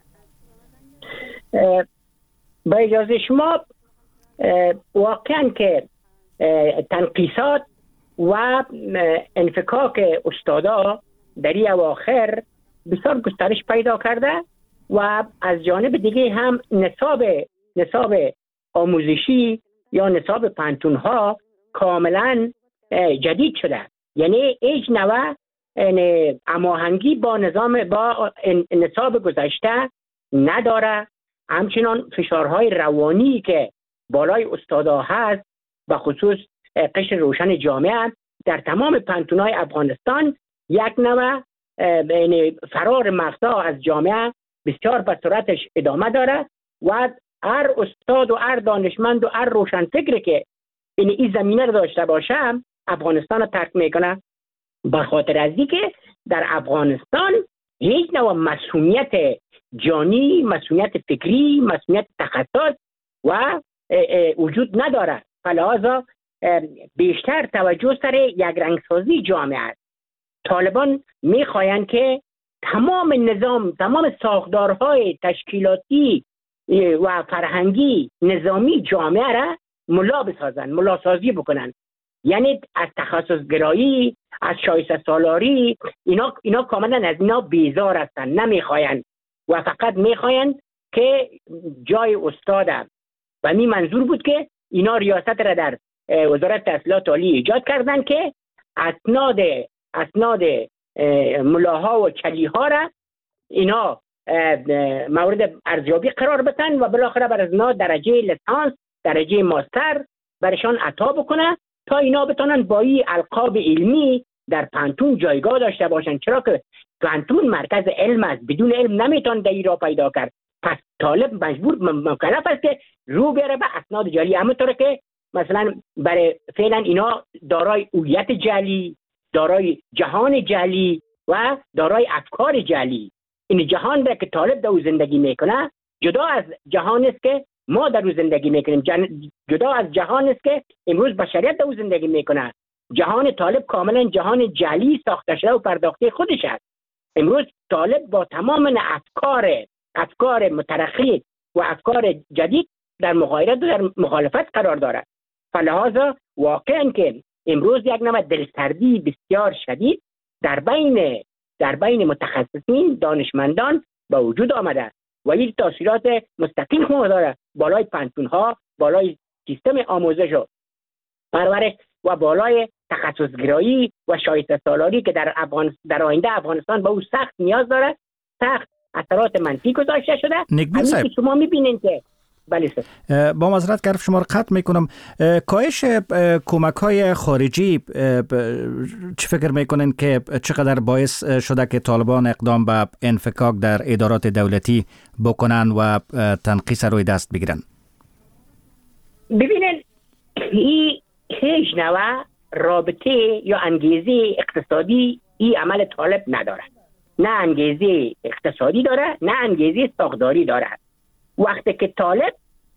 Speaker 6: با اجازه شما واقعا که تنقیصات و انفکاک استادا در این اواخر بسیار گسترش پیدا کرده و از جانب دیگه هم نصاب آموزشی یا نصاب پانتون ها کاملا جدید شده. یعنی هیچ نوع هماهنگی با نصاب گذشته نداره. همچنان فشارهای روانی که بالای استادا هست و خصوص قشر روشن جامعه در تمام پانتون‌های افغانستان یک نوع فرار مغزا از جامعه بسیار به سرعتش ادامه داره و هر استاد و هر دانشمند و هر روشنفکر که این زمینه رو داشته باشه افغانستان رو ترک میکنه، به خاطر از اینکه در افغانستان هیچ نوع مسئولیت جانی، مسئولیت فکری، مسئولیت تخصص و وجود نداره. فلحاظا بیشتر توجه سر یک رنگسازی جامعه است. طالبان میخواهند که تمام نظام، تمام ساختارهای تشکیلاتی و فرهنگی نظامی جامعه را ملا بسازند، ملا سازی بکنند. یعنی از تخصص گرایی، از شایسته سالاری، اینا کاملا از اینا بیزار هستند، نمیخواین و فقط میخواین که جای استاد و می منظور بود که اینا ریاست را در وزارت تحصیلات عالی ایجاد کردن که اسناد ملاها و چلیها را اینا مورد ارزیابی قرار بدن و بالاخره بر از اینا درجه لیسانس، درجه ماستر برشان عطا بکنه تا اینا بتونن با این القاب علمی در پانتون جایگاه داشته باشن، چرا که پانتون مرکز علم است، بدون علم نمیتون در را پیدا کرد. پس طالب مکلف است که رو بیاره به اسناد جعلی، همونطور که مثلا برای فعلا اینا دارای هویت جعلی، دارای جهان جعلی و دارای افکار جعلی. این جهان را که طالب در او زندگی میکنه جدا از جهان است که ما در او زندگی میکنیم، جدا از جهان است که امروز بشریت در او زندگی میکنه. جهان طالب کاملا جهان جعلی ساخته شده و پرداخته خودش است. امروز طالب با تمام افکار مترقی و افکار جدید در مغایرت و در مخالفت قرار دارد. فلهذا واقعا که امروز یک نوع دلسردی بسیار شدید در بین متخصصین، دانشمندان به وجود آمده و این تاثیرات مستقیم خود داره بالای پانتون‌ها، بالای سیستم آموزش و پرورش و بالای تخصصگرایی و شایسته سالاری که در آینده افغانستان به او سخت نیاز داره، سخت اثرات منفی گذاشته شده. همین شما می‌بینید که
Speaker 1: با معذرت که شما رو قطع میکنم، کاهش کمک‌های خارجی چه فکر میکنین که چقدر باعث شده که طالبان اقدام به انفکاک در ادارات دولتی بکنن و تنقیص روی دست بگیرن؟
Speaker 6: ببینید این هیچ نوع رابطه یا انگیزه اقتصادی این عمل طالب نداره، نه انگیزه اقتصادی داره نه انگیزه ساختاری داره. وقتی که طالب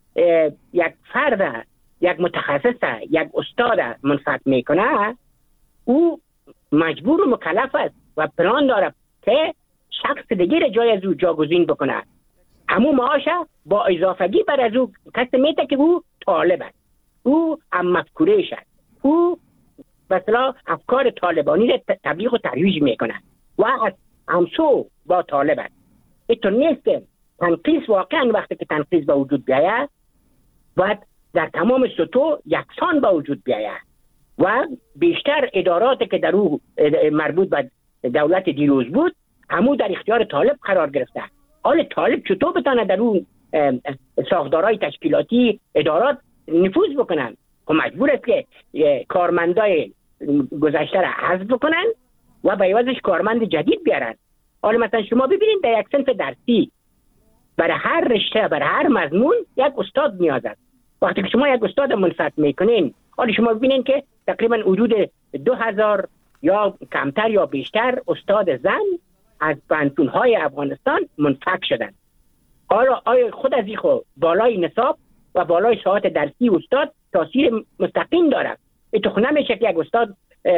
Speaker 6: یک فرد، یک متخصص، یک استاد منفعت میکنه، او مجبور و مکلف است و پلان داره که شخص دیگر جای از او جاگزین بکنه. همون معاش با اضافگی بر از او کسی میده که او طالب است، او هم مفکورش است، او مثلا افکار طالبانی را تبلیغ و ترویج میکنه و از همسو با طالب است. اینطور نیست که تنقیص واقعا وقتی که تنقیص به وجود بیاید باید در تمام سطوح یکسان به وجود بیاید و بیشتر اداراتی که در او مربوط به دولت دیروز بود همون در اختیار طالب قرار گرفته. حال طالب چطور بتانه در اون ساختارهای تشکیلاتی ادارات نفوذ بکنن؟ و مجبور است که کارمندای گذشته را حذف بکنن و به عوضش کارمند جدید بیارن. حالا مثلا شما ببینید در یک صنف درسی برای هر رشته، برای هر مضمون یک استاد نیاز است. وقتی که شما یک استاد منفعت میکنین، حالا شما ببینید که تقریبا حدود 2000 یا کمتر یا بیشتر استاد زن از پانتون‌های افغانستان منفک شدند. حالا آیا خود از این خود بالای نصاب و بالای ساعت درسی استاد تاثیر مستقیم دارد؟ این تو نمیشه که یک استاد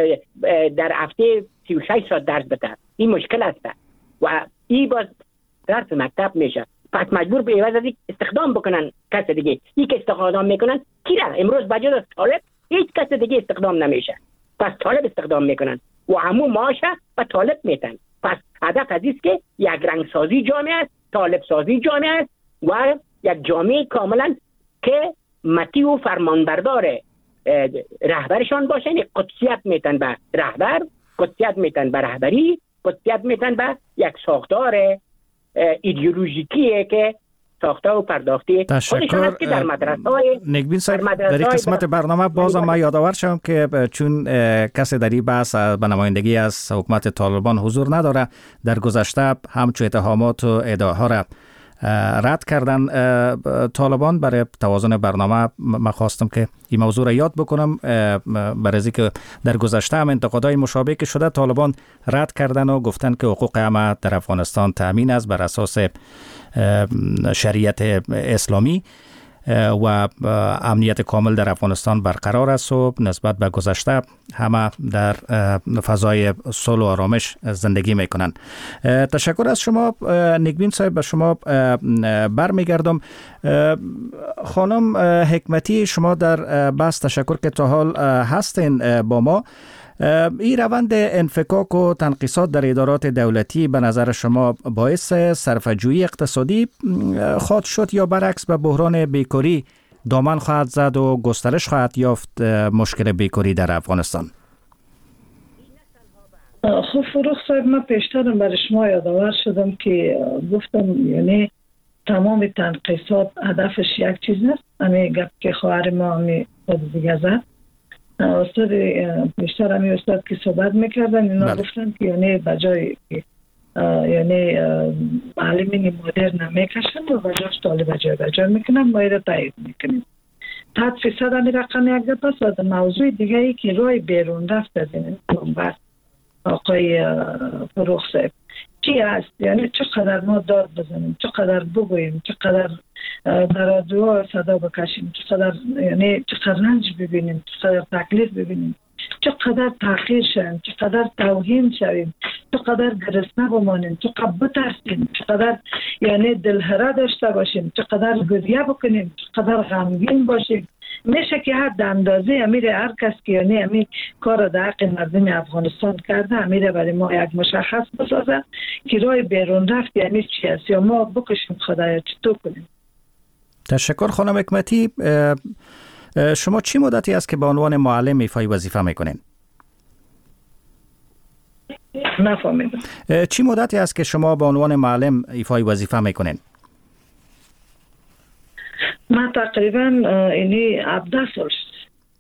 Speaker 6: در هفته 36 ساعت درس بده. این مشکل است و این باز درس مکتب میشه. پس مجبور به عوض از استخدام بکنن کس دیگه. این که استخدام میکنن کی را؟ امروز بجز از طالب هیچ کس دیگه استخدام نمیشه. پس طالب استخدام میکنن و همون معاشه و طالب میتن. پس هدف از است که یک رنگ سازی جامعه است، طالب سازی جامعه است و یک جامعه کاملا که مطیع و فرمانبردار رهبرشان باشه. یعنی قدسیت میتن به رهبر، قدسیت میتن به رهبری، قدسیت میتن به یک ساختار ایدئولوژیکیه که ساخته و پرداخته خودشان است که در مدرسه‌های
Speaker 1: نگبین صاحب در این قسمت برنامه بازم ما یادآور شدم که چون کسی در این بحث به نمایندگی از حکومت طالبان حضور نداره، در گذشته همچون اتهامات و ادعاها را رد کردن طالبان. برای توازن برنامه من خواستم که این موضوع را یاد بکنم، برای از اینکه در گذشته هم انتقادهای مشابه که شده طالبان رد کردن و گفتن که حقوق همه در افغانستان تامین است بر اساس شریعت اسلامی. و امنیت کامل در افغانستان برقرار است و نسبت به گذشته همه در فضای صلح و آرامش زندگی میکنند. تشکر از شما نیکبین صاحب. به شما برمیگردم. خانم حکمتی، شما در بحث تشکر که تا حال هستین با ما. این روند انفکاک و تنقیصات در ادارات دولتی به نظر شما باعث صرفه‌جویی اقتصادی خواهد شد یا برعکس به بحران بیکاری دامن خواهد زد و گسترش خواهد یافت مشکل بیکاری در افغانستان؟
Speaker 7: خب فروخ صاحب، من پیشترم برای شما یادآور شدم که گفتم یعنی تمام تنقیصات هدفش یک چیز است. همین گپ که خواهر ما همین دیگه زد، استاد بیشتر همی استاد که صحبت میکردن اینا گفتن که یعنی بجای یعنی معلمین مدرن میکشن و بجاش طالب بجای میکنن ما ایره تایید میکنیم. 100% همی رقم یک گپ است. و موضوع دیگه ای که رای بیرون رفت از این بس آقای فروخ صاحب چی هست؟ یعنی چقدر ما داد بزنیم، چقدر بگوییم، چقدر در رادیو صدا بکشیم، چقدر یعنی چقدر رنج ببینیم، چقدر تکلیف ببینیم، چقدر تحقیر شویم، چقدر توهین شویم، چقدر گرسنه بمانیم، چقدر بترسیم، چقدر یعنی دلهره داشته باشیم، چقدر گریه بکنیم، چقدر غمگین باشیم. میشه که حد اندازه امیر هر کس که یعنی امیر کار در حق مردم افغانستان کرده امیر برای ما یک مشخص بسازه که رای بیرون رفت یعنی چی است یا ما بکشیم خدایا چطور کنیم.
Speaker 1: تشکر خانم حکمتی. شما چی مدتی است که به عنوان معلم ایفای وظیفه میکنین؟
Speaker 7: نفهمیدم.
Speaker 1: چی مدتی است که شما به عنوان معلم ایفای وظیفه میکنین؟
Speaker 7: من تقریبا اینی 17 سال شد.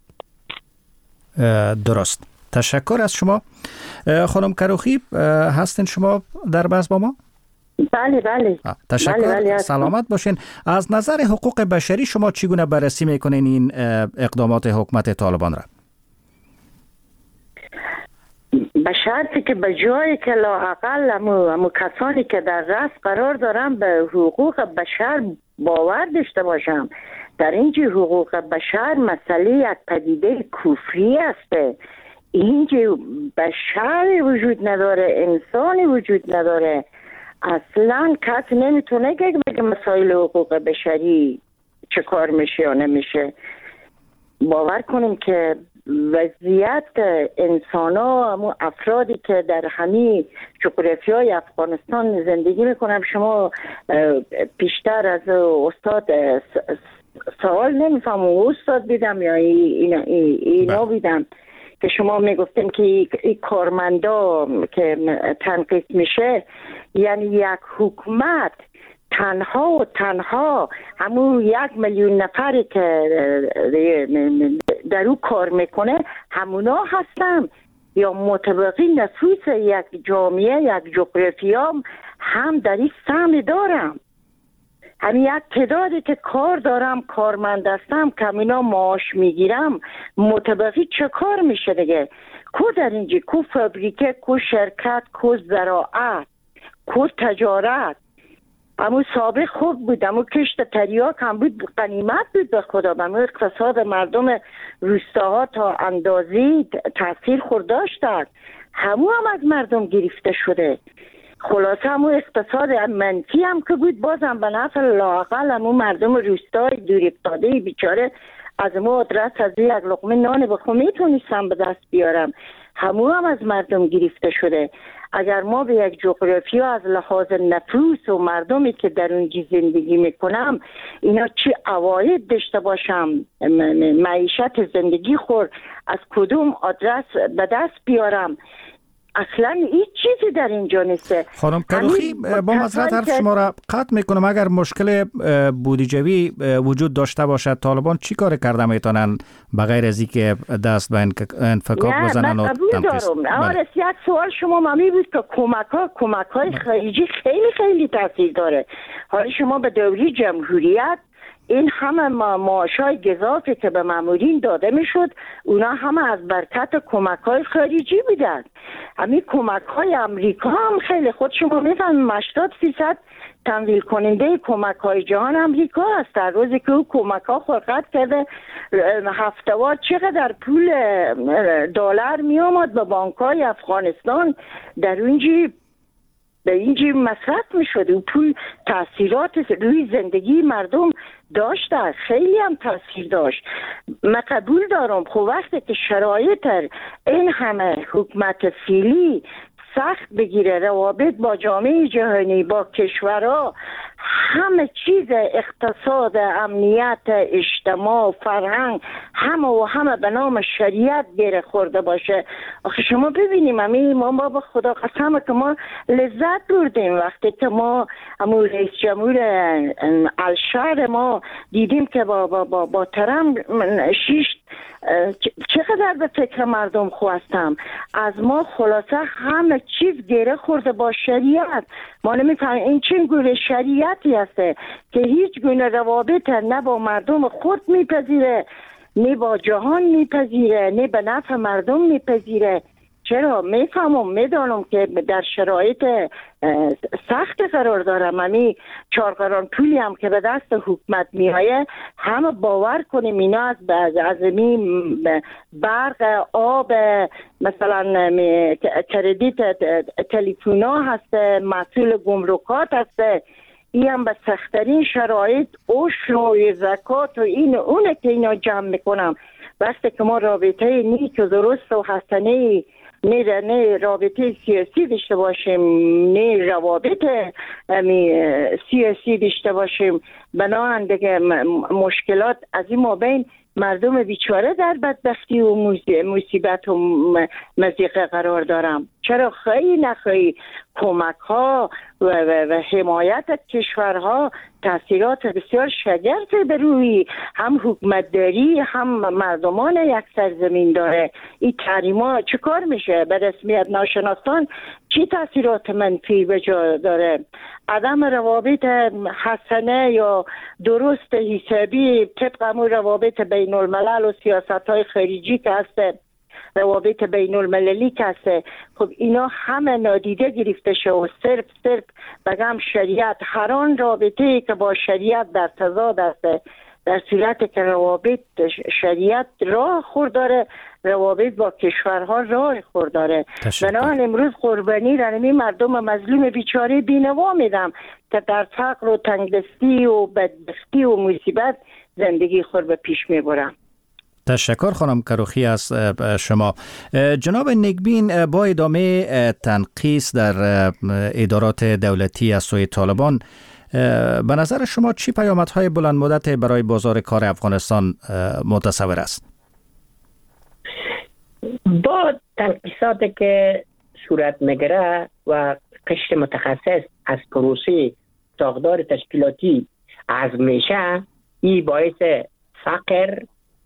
Speaker 1: درست. تشکر از شما. خانم کروخی هستین شما در بحث با ما؟
Speaker 5: بله.
Speaker 1: تشکر.
Speaker 5: بله.
Speaker 1: سلامت باشین. از نظر حقوق بشری شما چگونه بررسی میکنین این اقدامات حکومت طالبان را؟
Speaker 5: به شرطی که به جایی که لااقل همو کسانی که در رأس قرار دارن به حقوق بشر باور داشته باشم. در اینجا حقوق بشر مسئله یک پدیده کفری است. اینجا بشر وجود نداره، انسانی وجود نداره. اصلا کس نمیتونه که بگه مسائل حقوق بشری چه کار میشه یا نمیشه. باور کنیم که وضعیت انسان ها، افرادی که در همین جغرافیای افغانستان زندگی میکنم، شما پیشتر از استاد سوال نمیفهم استاد دیدم یا اینا دیدم که شما میگفتیم که این کارمندا که تنقیص میشه یعنی یک حکومت تنها همون 1 میلیون نفری که در او کار میکنه همونا هستن یا مطابقی نفوس یک جامعه یک جغرافیا هم در این سهم دارم. هم یک تعدادی که کار دارم، کارمند هستم، کمینا معاش میگیرم، مطابقی چه کار میشه دیگه؟ کو در اینجا کو فابریکه، کو شرکت، کو زراعت، کو تجارت. امو سابق خوب بود، امو کشت تریاک هم بود، غنیمت بود به خدا. امو اقتصاد مردم روستاها تا اندازی تاثیر خورداشتند، همو هم از مردم گرفته شده. خلاصه همو اقتصاد منفی هم که بود بازم به نفع لااقل همو مردم روستای دور افتاده بیچاره از ما آدرس از یک لقمه نان بخو میتونستم به دست بیارم. همو هم از مردم گرفته شده. اگر ما به یک جغرافیا از لحاظ نفوس و مردمی که در اونجا زندگی میکنم اینا چه عواید داشته باشم، معیشت زندگی خور از کدوم آدرس به دست بیارم، اصلا هیچ چیزی در اینجا نیست.
Speaker 1: خانم کروخی با معذرت حرف شما را قطع میکنم. اگر مشکل بودجوی وجود داشته باشد طالبان چی کار کرده میتونن بغیر از اینکه دست به انفکاک بزنن و تنقیص؟
Speaker 5: بله. یک سوال شما مامی بود که کمک های خارجی خیلی تاثیر داره. حالا شما به دوره جمهوریت این همه معاشای گزافی که به مامورین داده میشد اونا همه از برکت کمک های خارجی بودن. همین کمک های امریکا هم خیلی خود شما میفهمید 80% تمویل کننده کمک های جهان امریکا است. در روزی که او کمک ها خلقت کرده هفته‌وار چقدر پول دلار می آمد به بانک های افغانستان در اونجی به اینجی مصرف می شد. او پول تاثیرات روی زندگی مردم داشته، خیلی هم تاثیر داشت. من قبول دارم خب وقتی که شرایط این همه حکومت فعلی سخت بگیره، روابط با جامعه جهانی، با کشورها، همه چیز اقتصاد، امنیت، اجتماع، فرهنگ، همه به نام شریعت گره خورده باشه. آخه شما ببینیم ما به خدا قسم که ما لذت بردیم وقتی که ما رئیس جمهور الشهر ما دیدیم که با ترم چقدر به فکر مردم خواستم. از ما خلاصه همه چیز گره خورده با شریعت. ما نمیفهمیم این چه گونه شریعتی هسته که هیچ گونه روابط نه با مردم خود میپذیره، نه با جهان میپذیره، نه به نفع مردم میپذیره. چرا؟ میدانم که در شرایط سخت قرار دارم. همی 4 قران پولی هم که به دست حکومت میایه همه باور کنیم اینا از برق، آب، مثلا کردیت تلفونا هست، مسئول گمرکات هست. این هم به سخت‌ترین شرایط عشر و زکات و این اونه که اینا جمع میکنم. وقتی که ما رابطه نیک و درست و حسنه نه رابطه سیاسی داشته باشیم، نه روابط سیاسی داشته باشیم، بنابراین دیگه مشکلات از این مابین مردم بیچاره در بدبختی و مصیبت و مضیقه قرار دارم. چرا خیلی نخواهی کمک ها و حمایت کشورها تاثیرات بسیار شگرفی به روی هم حکومتداری هم مردمان یک سرزمین داره. این تحریم ها چه کار میشه؟ به رسمیت ناشناسان چی تاثیرات منفی به جا داره؟ عدم روابط حسنه یا درست حسابی طبق همون روابط بین الملل و سیاست های خارجی که هست، روابط بین المللی که هست، خب اینا همه نادیده گرفته شد و صرف بگم شریعت، هر آن رابطه‌ای که با شریعت در تضاد است، در صورت که روابط شریعت راه خورداره، روابط با کشورها راه خورداره. بنابراین امروز قربانی رنمی مردم مظلوم بیچاره بینوا میدم که در فقر و تنگدستی و بدبختی و مصیبت زندگی خود به پیش میبرم.
Speaker 1: تشکر خانم کروخی از شما. جناب نیکبین، با ادامه تنقیص در ادارات دولتی از سوی طالبان، به نظر شما چی پیامدهای بلند مدت برای بازار کار افغانستان متصور است؟
Speaker 6: با تنقیصاتی که صورت میگیره و قشر متخصص از پروسه ساختار تشکیلاتی از میشه، این باعث فقر،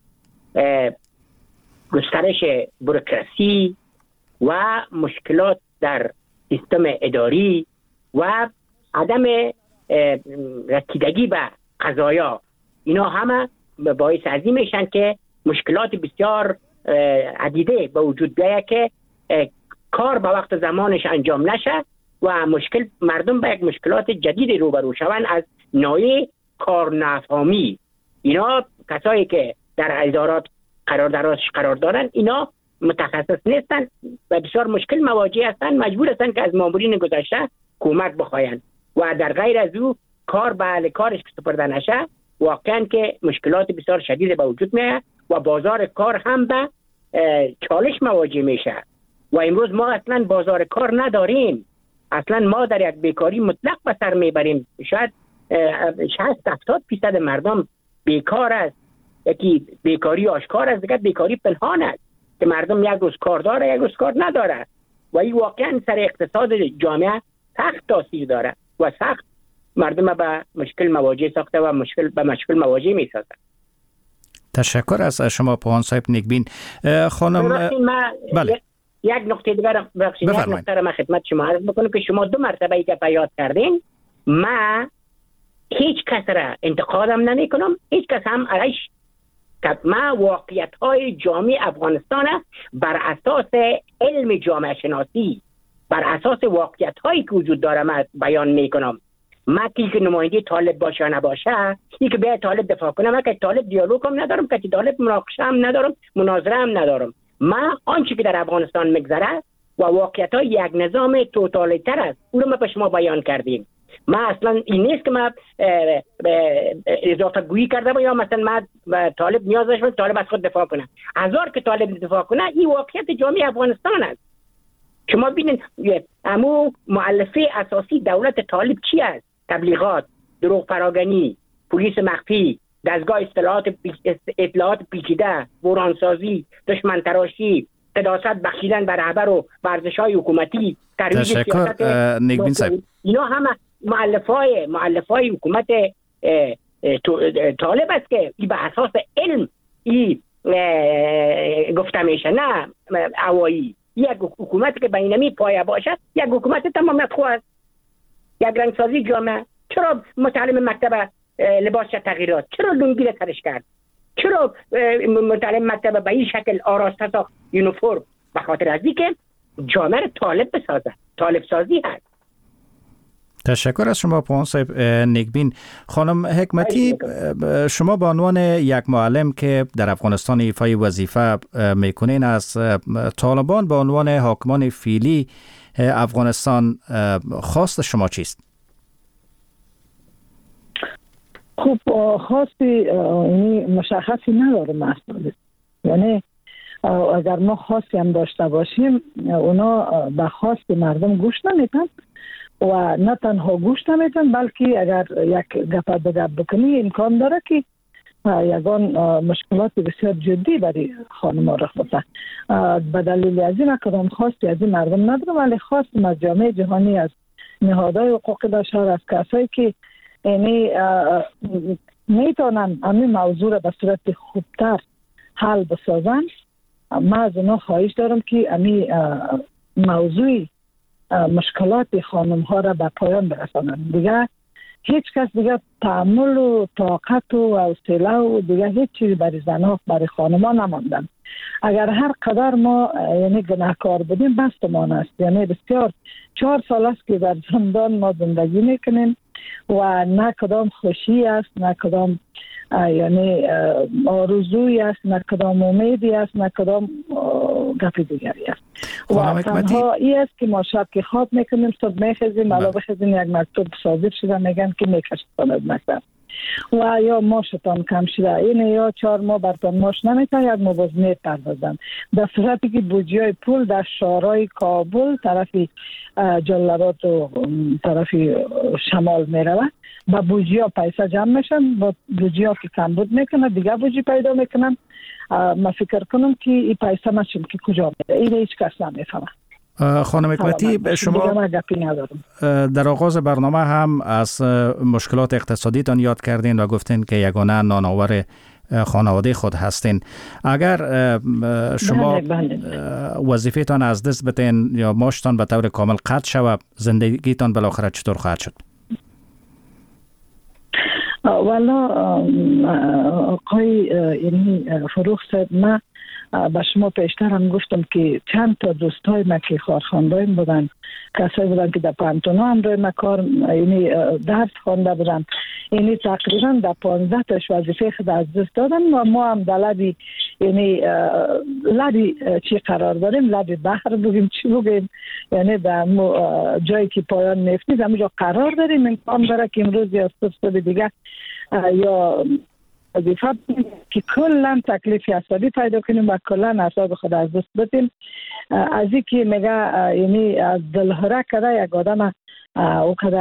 Speaker 6: گسترش بوروکراسی و مشکلات در سیستم اداری و عدم رسیدگی به قضایا، اینا همه باعث از این میشن که مشکلات بسیار عدیده به وجود بیاید که کار به وقت زمانش انجام نشه و مردم به یک مشکلات جدید روبرو شوند از نوع کارنفهمی. اینا کسایی که در ادارات قرار دارن اینا متخصص نیستن و بسیار مشکل مواجه هستن، مجبور هستن که از مامورین گذشته کمک بخواین و در غیر از او کار به اهل کارش که سپرده نشه واقعا که مشکلات بسیار شدید به وجود میاد و بازار کار هم به چالش مواجه میشه و امروز ما اصلا بازار کار نداریم. اصلا ما در یک بیکاری مطلق به سر میبریم. شاید 60-70% مردم بیکار است. یکی بیکاری آشکار است، دیگه بیکاری پنهان است که مردم یک روز کار داره یک روز کار نداره و این واقعا سر اقتصاد جامعه سخت تاثیر داره و سخت مردم به مشکل مواجه ساخته و مشکل مواجه می سازه.
Speaker 1: تشکر از شما پوهان صاحب نیکبین. خانم
Speaker 6: بله. یک نکته دیگر یک نکته را من خدمت شما عرض بکنم که شما 2 مرتبه ای که یاد کردین، من هیچ کس را انتقادم نمی کنم، هیچ کس هم علیش که ما واقعیت های جامعه افغانستان بر اساس علم جامعه شناسی بر اساس واقعیت هایی که وجود داره من بیان میکنم. من که نماینده طالب باشه یا نباشه، این که به طالب دفاع کنم، من که طالب دیالوگ هم ندارم، که طالب مناقشه هم ندارم، مناظره هم ندارم. من آنچه که در افغانستان میگذره و واقعیت های یک نظام توتالیتر است، اون رو ما به شما بیان کردیم. من اصلا این نیست که من اضافه گویی کرده با یا مثلا من طالب نیاز داشتم طالب از خود دفاع کنه. هزار که طالب دفاع کنه، این واقعیت جامعه افغانستان است. شما ببینید امو مؤلفه اساسی دولت طالب چی است؟ تبلیغات، دروغ پراگنی، پلیس مخفی، دستگاه اطلاعات پیچیده، ورانسازی، دشمن تراشی، قداست بخشیدن بر رهبر و ورزش‌های حکومتی، ترویج سیاست
Speaker 1: نیکبین صاحب.
Speaker 6: اینا همه مؤلفه‌های حکومت طالب است که به اساس علم گفته میشه، نه هوایی. یک حکومت که بینمی پایه باشد یک حکومت تمامیت خو است. یک رنگسازی جامعه. چرا متعلم مکتب لباس تغییرات؟ چرا لنگی را ترش کرد؟ چرا متعلم مکتب به این شکل آراسته ساخت یونیفرم؟ به خاطر از اینکه جامعه را طالب بسازد. طالب سازی هست.
Speaker 1: تشکر از شما پوان صاحب نیکبین. خانم حکمتی، شما به عنوان یک معلم که در افغانستان ایفای وظیفه میکنین، از طالبان به عنوان حاکمان فعلی افغانستان خواست شما چیست؟
Speaker 7: خب خواستی مشخصی ندارم اصلا. یعنی اگر ما خواستی هم داشته باشیم، اونا به خواست مردم گوش نمیدن و نه تنها گوش نمیدن، بلکه اگر یک گپ به گپ بکنی امکان داره که یگان مشکلات بسیار جدی برای خانم رخ بده. به دلیل از این کدام خواستی از این مردم ندارم، ولی خواستم از جامعه جهانی، از نهادهای حقوق بشر، از کسایی که یعنی میتونن همین موضوع را به صورت خوبتر حل بسازن. من از اونا خواهش دارم که همین موضوع مشکلات خانم ها را به پایان برسانن. دیگه هیچ کس دیگه تحمل و طاقت و حوصله و دیگه هیچ چیزی برای زنها برای خانم ها نماندن. اگر هر قدر ما یعنی گناهکار بودیم بستمان است. یعنی بسیار 4 سال است که در زندان ما زندگی میکنیم و نه کدام خوشی است، نه کدام یعنی آرزویی است، نه کدام امیدی است، نه کدام گپ دیگری است. و تنها این است که ما شب که خواب میکنیم صبح میخیزیم علا بخیزیم یک مکتوب صادر شده میگن که میکشتاند مکتب و یا ماشتان کم شده اینه یا 4 ماه برتان ماش نمیتن یک مباز میپردازن. در صورتی که بودجه های پول در شهرهای کابل طرفی جلالات و طرفی شمال میروه، با بودجه ها پیسه جمع میشن، با بودجه ها که کمبود میکنن دیگه بودجه پیدا میکنن. ما فکر کنم که این پیسه ماشیم که کجا میره، این هیچ کس نمیفهمه.
Speaker 1: خانم حکمتی، شما در آغاز برنامه هم از مشکلات اقتصادی تان یاد کردین و گفتین که یگانه نانآور خانواده خود هستین. اگر شما وظیفه تان از دست بتین یا ماشتان به طور کامل قطع شود، زندگیتان بالاخره چطور خواهد شد؟
Speaker 7: والا آقای یعنی فروخ صاحب، من به شما پیشتر هم گفتم که چند تا دوستای ما که کارخواندایم بودن، کسایی بودن که در پانتونا هم روی ما کار یعنی درس خوانده بودن، یعنی تقریبا در 15 تاش وظیفه خود از دست دادن و ما هم در لبی یعنی لبی چی قرار داریم، لبی بحر بگیم چی بگیم، یعنی در جایی که پایان نفتی در اونجا قرار داریم. امکان داره که امروز یا صبح دیگه یا وظیفه که کلا تکلیف حسابی پیدا کنیم و کلا اعصاب خود از دست بدیم. از این که میگه یعنی از دلهره کده یک آدم او کده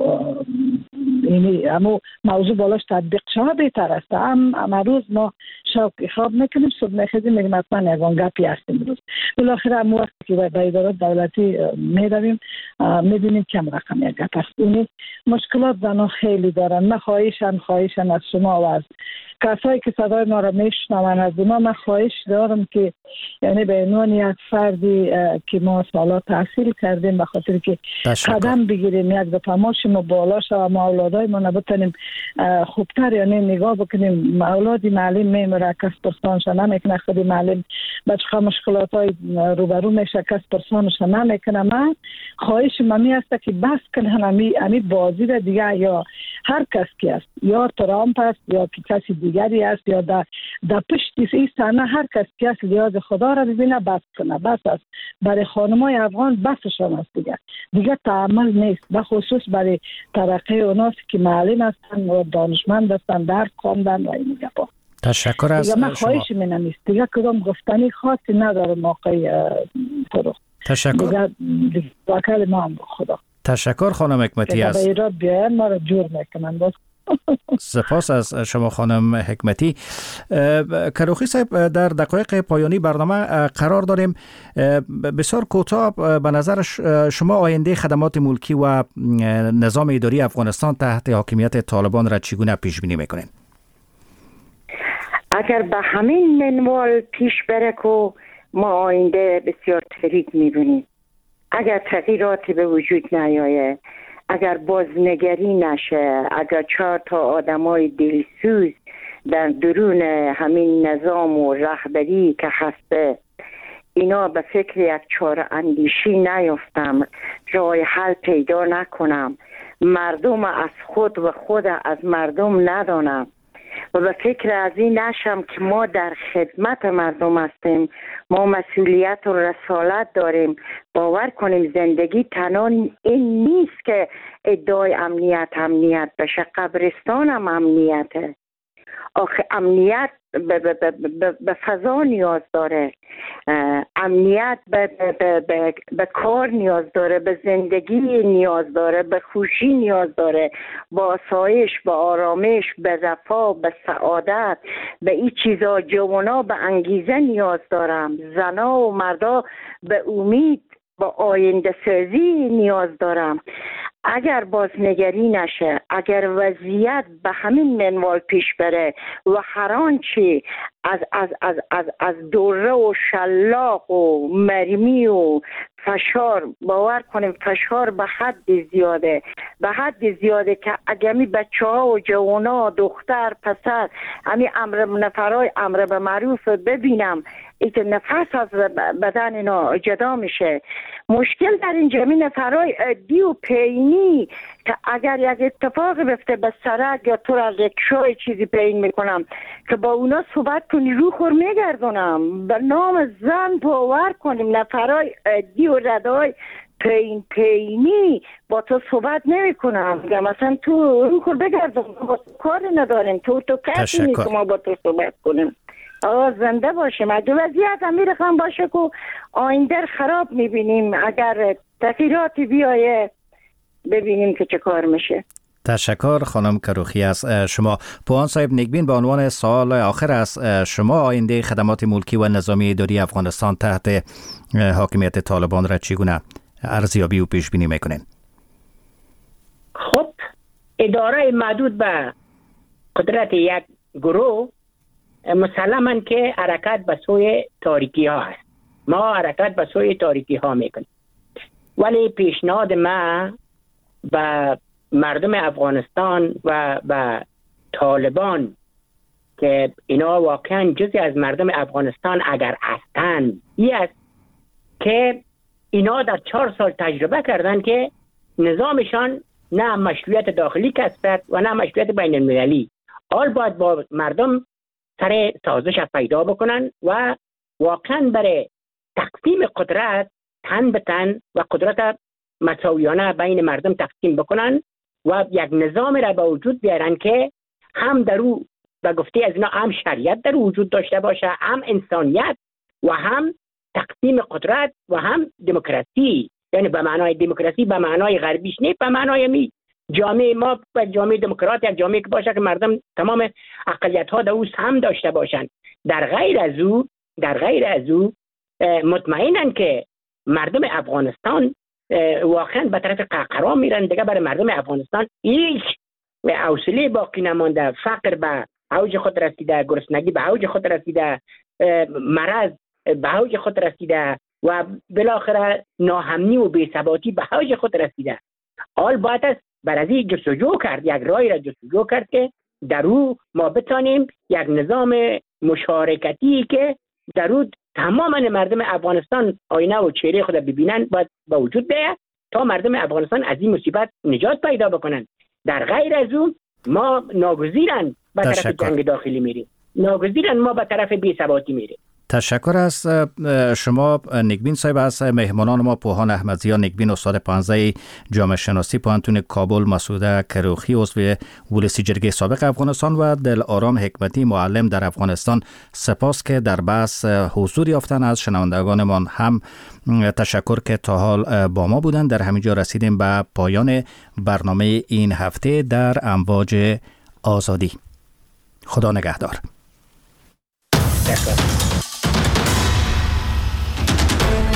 Speaker 7: همو موضوع بالاش تطبیق شود بهتر است. هم روز ما شب خواب میکنیم، صبح میخیزیم میگیم حتما یکان گپی هستیم. روز بالاخره هم وقتی که به ادارات دولتی میرویم میبینیم کم رقم یک گپ است. یعنی مشکلات زنها خیلی دارن. من خواهشن از شما و از کسایی که صدای ما را میشنون، از اونا من خواهش دارم که یعنی به عنوان یک فردی که ما سالا تحصیل کردیم به خاطر که قدم بگیریم یک دفعه ماشیم و بالا شد و ما اولادای ما نبتنیم خوبتر یعنی نگاه بکنیم. اولادی معلم میمره میره، کس پرسانش نمیکنه، خود معلم بچه مشکلات های روبرو میشه، کس پرسانش نمیکنه. من خواهش ممی است که بس کنه همی بازی را دیگه، یا هر کس که است، یا ترامپ است یا کسی دیگری است، یا در پشت این صحنه هر کس که است لیاز خدا را ببینه، بس کنه. بس است برای خانمای افغان، بسشان است دیگه تعامل نیست، به خصوص برای ترقی اوناست که معلم هستن و دانشمند هستن، درک خواندن و این گپا.
Speaker 1: تشکر از شما.
Speaker 7: من خواهش منم دیگه کدام گفتنی خاصی ندارم آقای فروخ.
Speaker 1: تشکر.
Speaker 7: دیگه وکل ما هم خدا.
Speaker 1: تشکر خانم حکمتی از
Speaker 7: ایراد بیاین ما را جور میکنن. باز
Speaker 1: سپاس از شما خانم حکمتی. کروخی صاحب، در دقایق پایانی برنامه قرار داریم. بسیار کوتاه به نظر شما آینده خدمات ملکی و نظام اداری افغانستان تحت حاکمیت طالبان را چگونه پیش بینی میکنین؟
Speaker 5: اگر به همین منوال پیش بره که ما آینده بسیار تاریک میبینیم، اگر تغییراتی به وجود نیاید، اگر بازنگری نشه، اگر 4 آدمای دلسوز در درون همین نظام و رهبری که هسته اینا به فکر یک چاره اندیشی نیفتم، راه حل پیدا نکنم، مردم از خود و خود از مردم ندانم و به فکر از این نشم که ما در خدمت مردم هستیم، ما مسئولیت و رسالت داریم. باور کنیم زندگی تنها این نیست که ادعای امنیت بشه، قبرستان هم امنیته. آخه امنیت به فضا نیاز داره، امنیت به کار نیاز داره، به زندگی نیاز داره، به خوشی نیاز داره، به آسایش، به آرامش، به رفاه، به سعادت، به این چیزا. جوانا به انگیزه نیاز دارم، زنا و مردا به امید، با آینده سازی نیاز دارم. اگر بازنگری نشه، اگر وضعیت به همین منوال پیش بره و هر آنچه از دوره و شلاق و مرمی و فشار، باور کنیم فشار به حد زیاده که اگر می بچه ها و جوانا، دختر، پسر، همی امر به معروف ببینم ایت نفس از بدن اینا جدا میشه. مشکل در این جمعی نفرای عادی و پینی که اگر یک اتفاق بفته به سرک یا تو از رکشای چیزی پین میکنم که با اونا صحبت کنی رو خور میگردونم به نام زن. باور کنیم نفرای عادی و ردای پینی با تو صحبت نمی کنم، مثلا تو رو خور بگردون، با کار نداریم، تو کسی نیست که ما با تو صحبت کنیم. زنده باشیم. اگه وضعیت امیرخان باشه که آینده خراب میبینیم، اگر تغییراتی بیایه ببینیم که چه کار میشه.
Speaker 1: تشکر خانم کروخی از شما. پوان صاحب نیکبین، به عنوان سوال آخر از شما آینده خدمات ملکی و نظامی اداری افغانستان تحت حاکمیت طالبان را چگونه ارزیابی و پیش بینی میکنین؟
Speaker 6: خب اداره محدود به قدرت یک گروه مسلماً که حرکت به سوی تاریکی ها است. ما حرکت به سوی تاریکی ها میکنیم، ولی پیشنهاد ما به مردم افغانستان و به طالبان که اینا واقعا جزی از مردم افغانستان اگر هستند، این است که اینا در 4 سال تجربه کردن که نظامشان نه مشروعیت داخلی کسبت و نه مشروعیت بین المللی. حال باید با مردم سر سازش پیدا بکنن و واقعا برای تقسیم قدرت تن به تن و قدرت مساویانه بین مردم تقسیم بکنن و یک نظام را به وجود بیارن که هم در او به گفته از اینا هم شریعت در وجود داشته باشه، هم انسانیت و هم تقسیم قدرت و هم دموکراسی. یعنی به معنای دموکراسی به معنای غربیش نه، به معنای جامعه ما و جامعه دموکرات یک جامعه که باشه که مردم تمام اقلیت ها در او هم داشته باشند. در غیر از او مطمئنن که مردم افغانستان واقعا به طرف قهقرا میرن. دیگه برای مردم افغانستان هیچ حوصله باقی نمانده. فقر به اوج خود رسیده، گرسنگی به اوج خود رسیده، مرض به اوج خود رسیده و بالاخره ناامنی و بی‌ثباتی به اوج خود رسیده. حال باید است بر از این جستجو کرد، یک رای را جستجو کرد که در او ما بتانیم یک نظام مشارکتی که در تمام مردم افغانستان آینه و چهره خود ببینن باید با وجود بیاید تا مردم افغانستان از این مصیبت نجات پیدا بکنن. در غیر از اون ما ناگزیرن به طرف جنگ داخلی میریم، ناگزیرن ما به طرف بی‌ثباتی میریم.
Speaker 1: تشکر از شما نگبین صاحب. از مهمانان ما پوهان احمدزیا نگبین، استاد پانزه جامعه شناسی پوهنتون کابل، مسعوده کروخی عضو ولسی جرگه سابق افغانستان و دلارام حکمتی معلم در افغانستان، سپاس که در بحث حضور یافتن. از شنوندگانمان هم تشکر که تا حال با ما بودند. در همینجا رسیدیم به پایان برنامه این هفته در امواج آزادی. خدا نگهدار.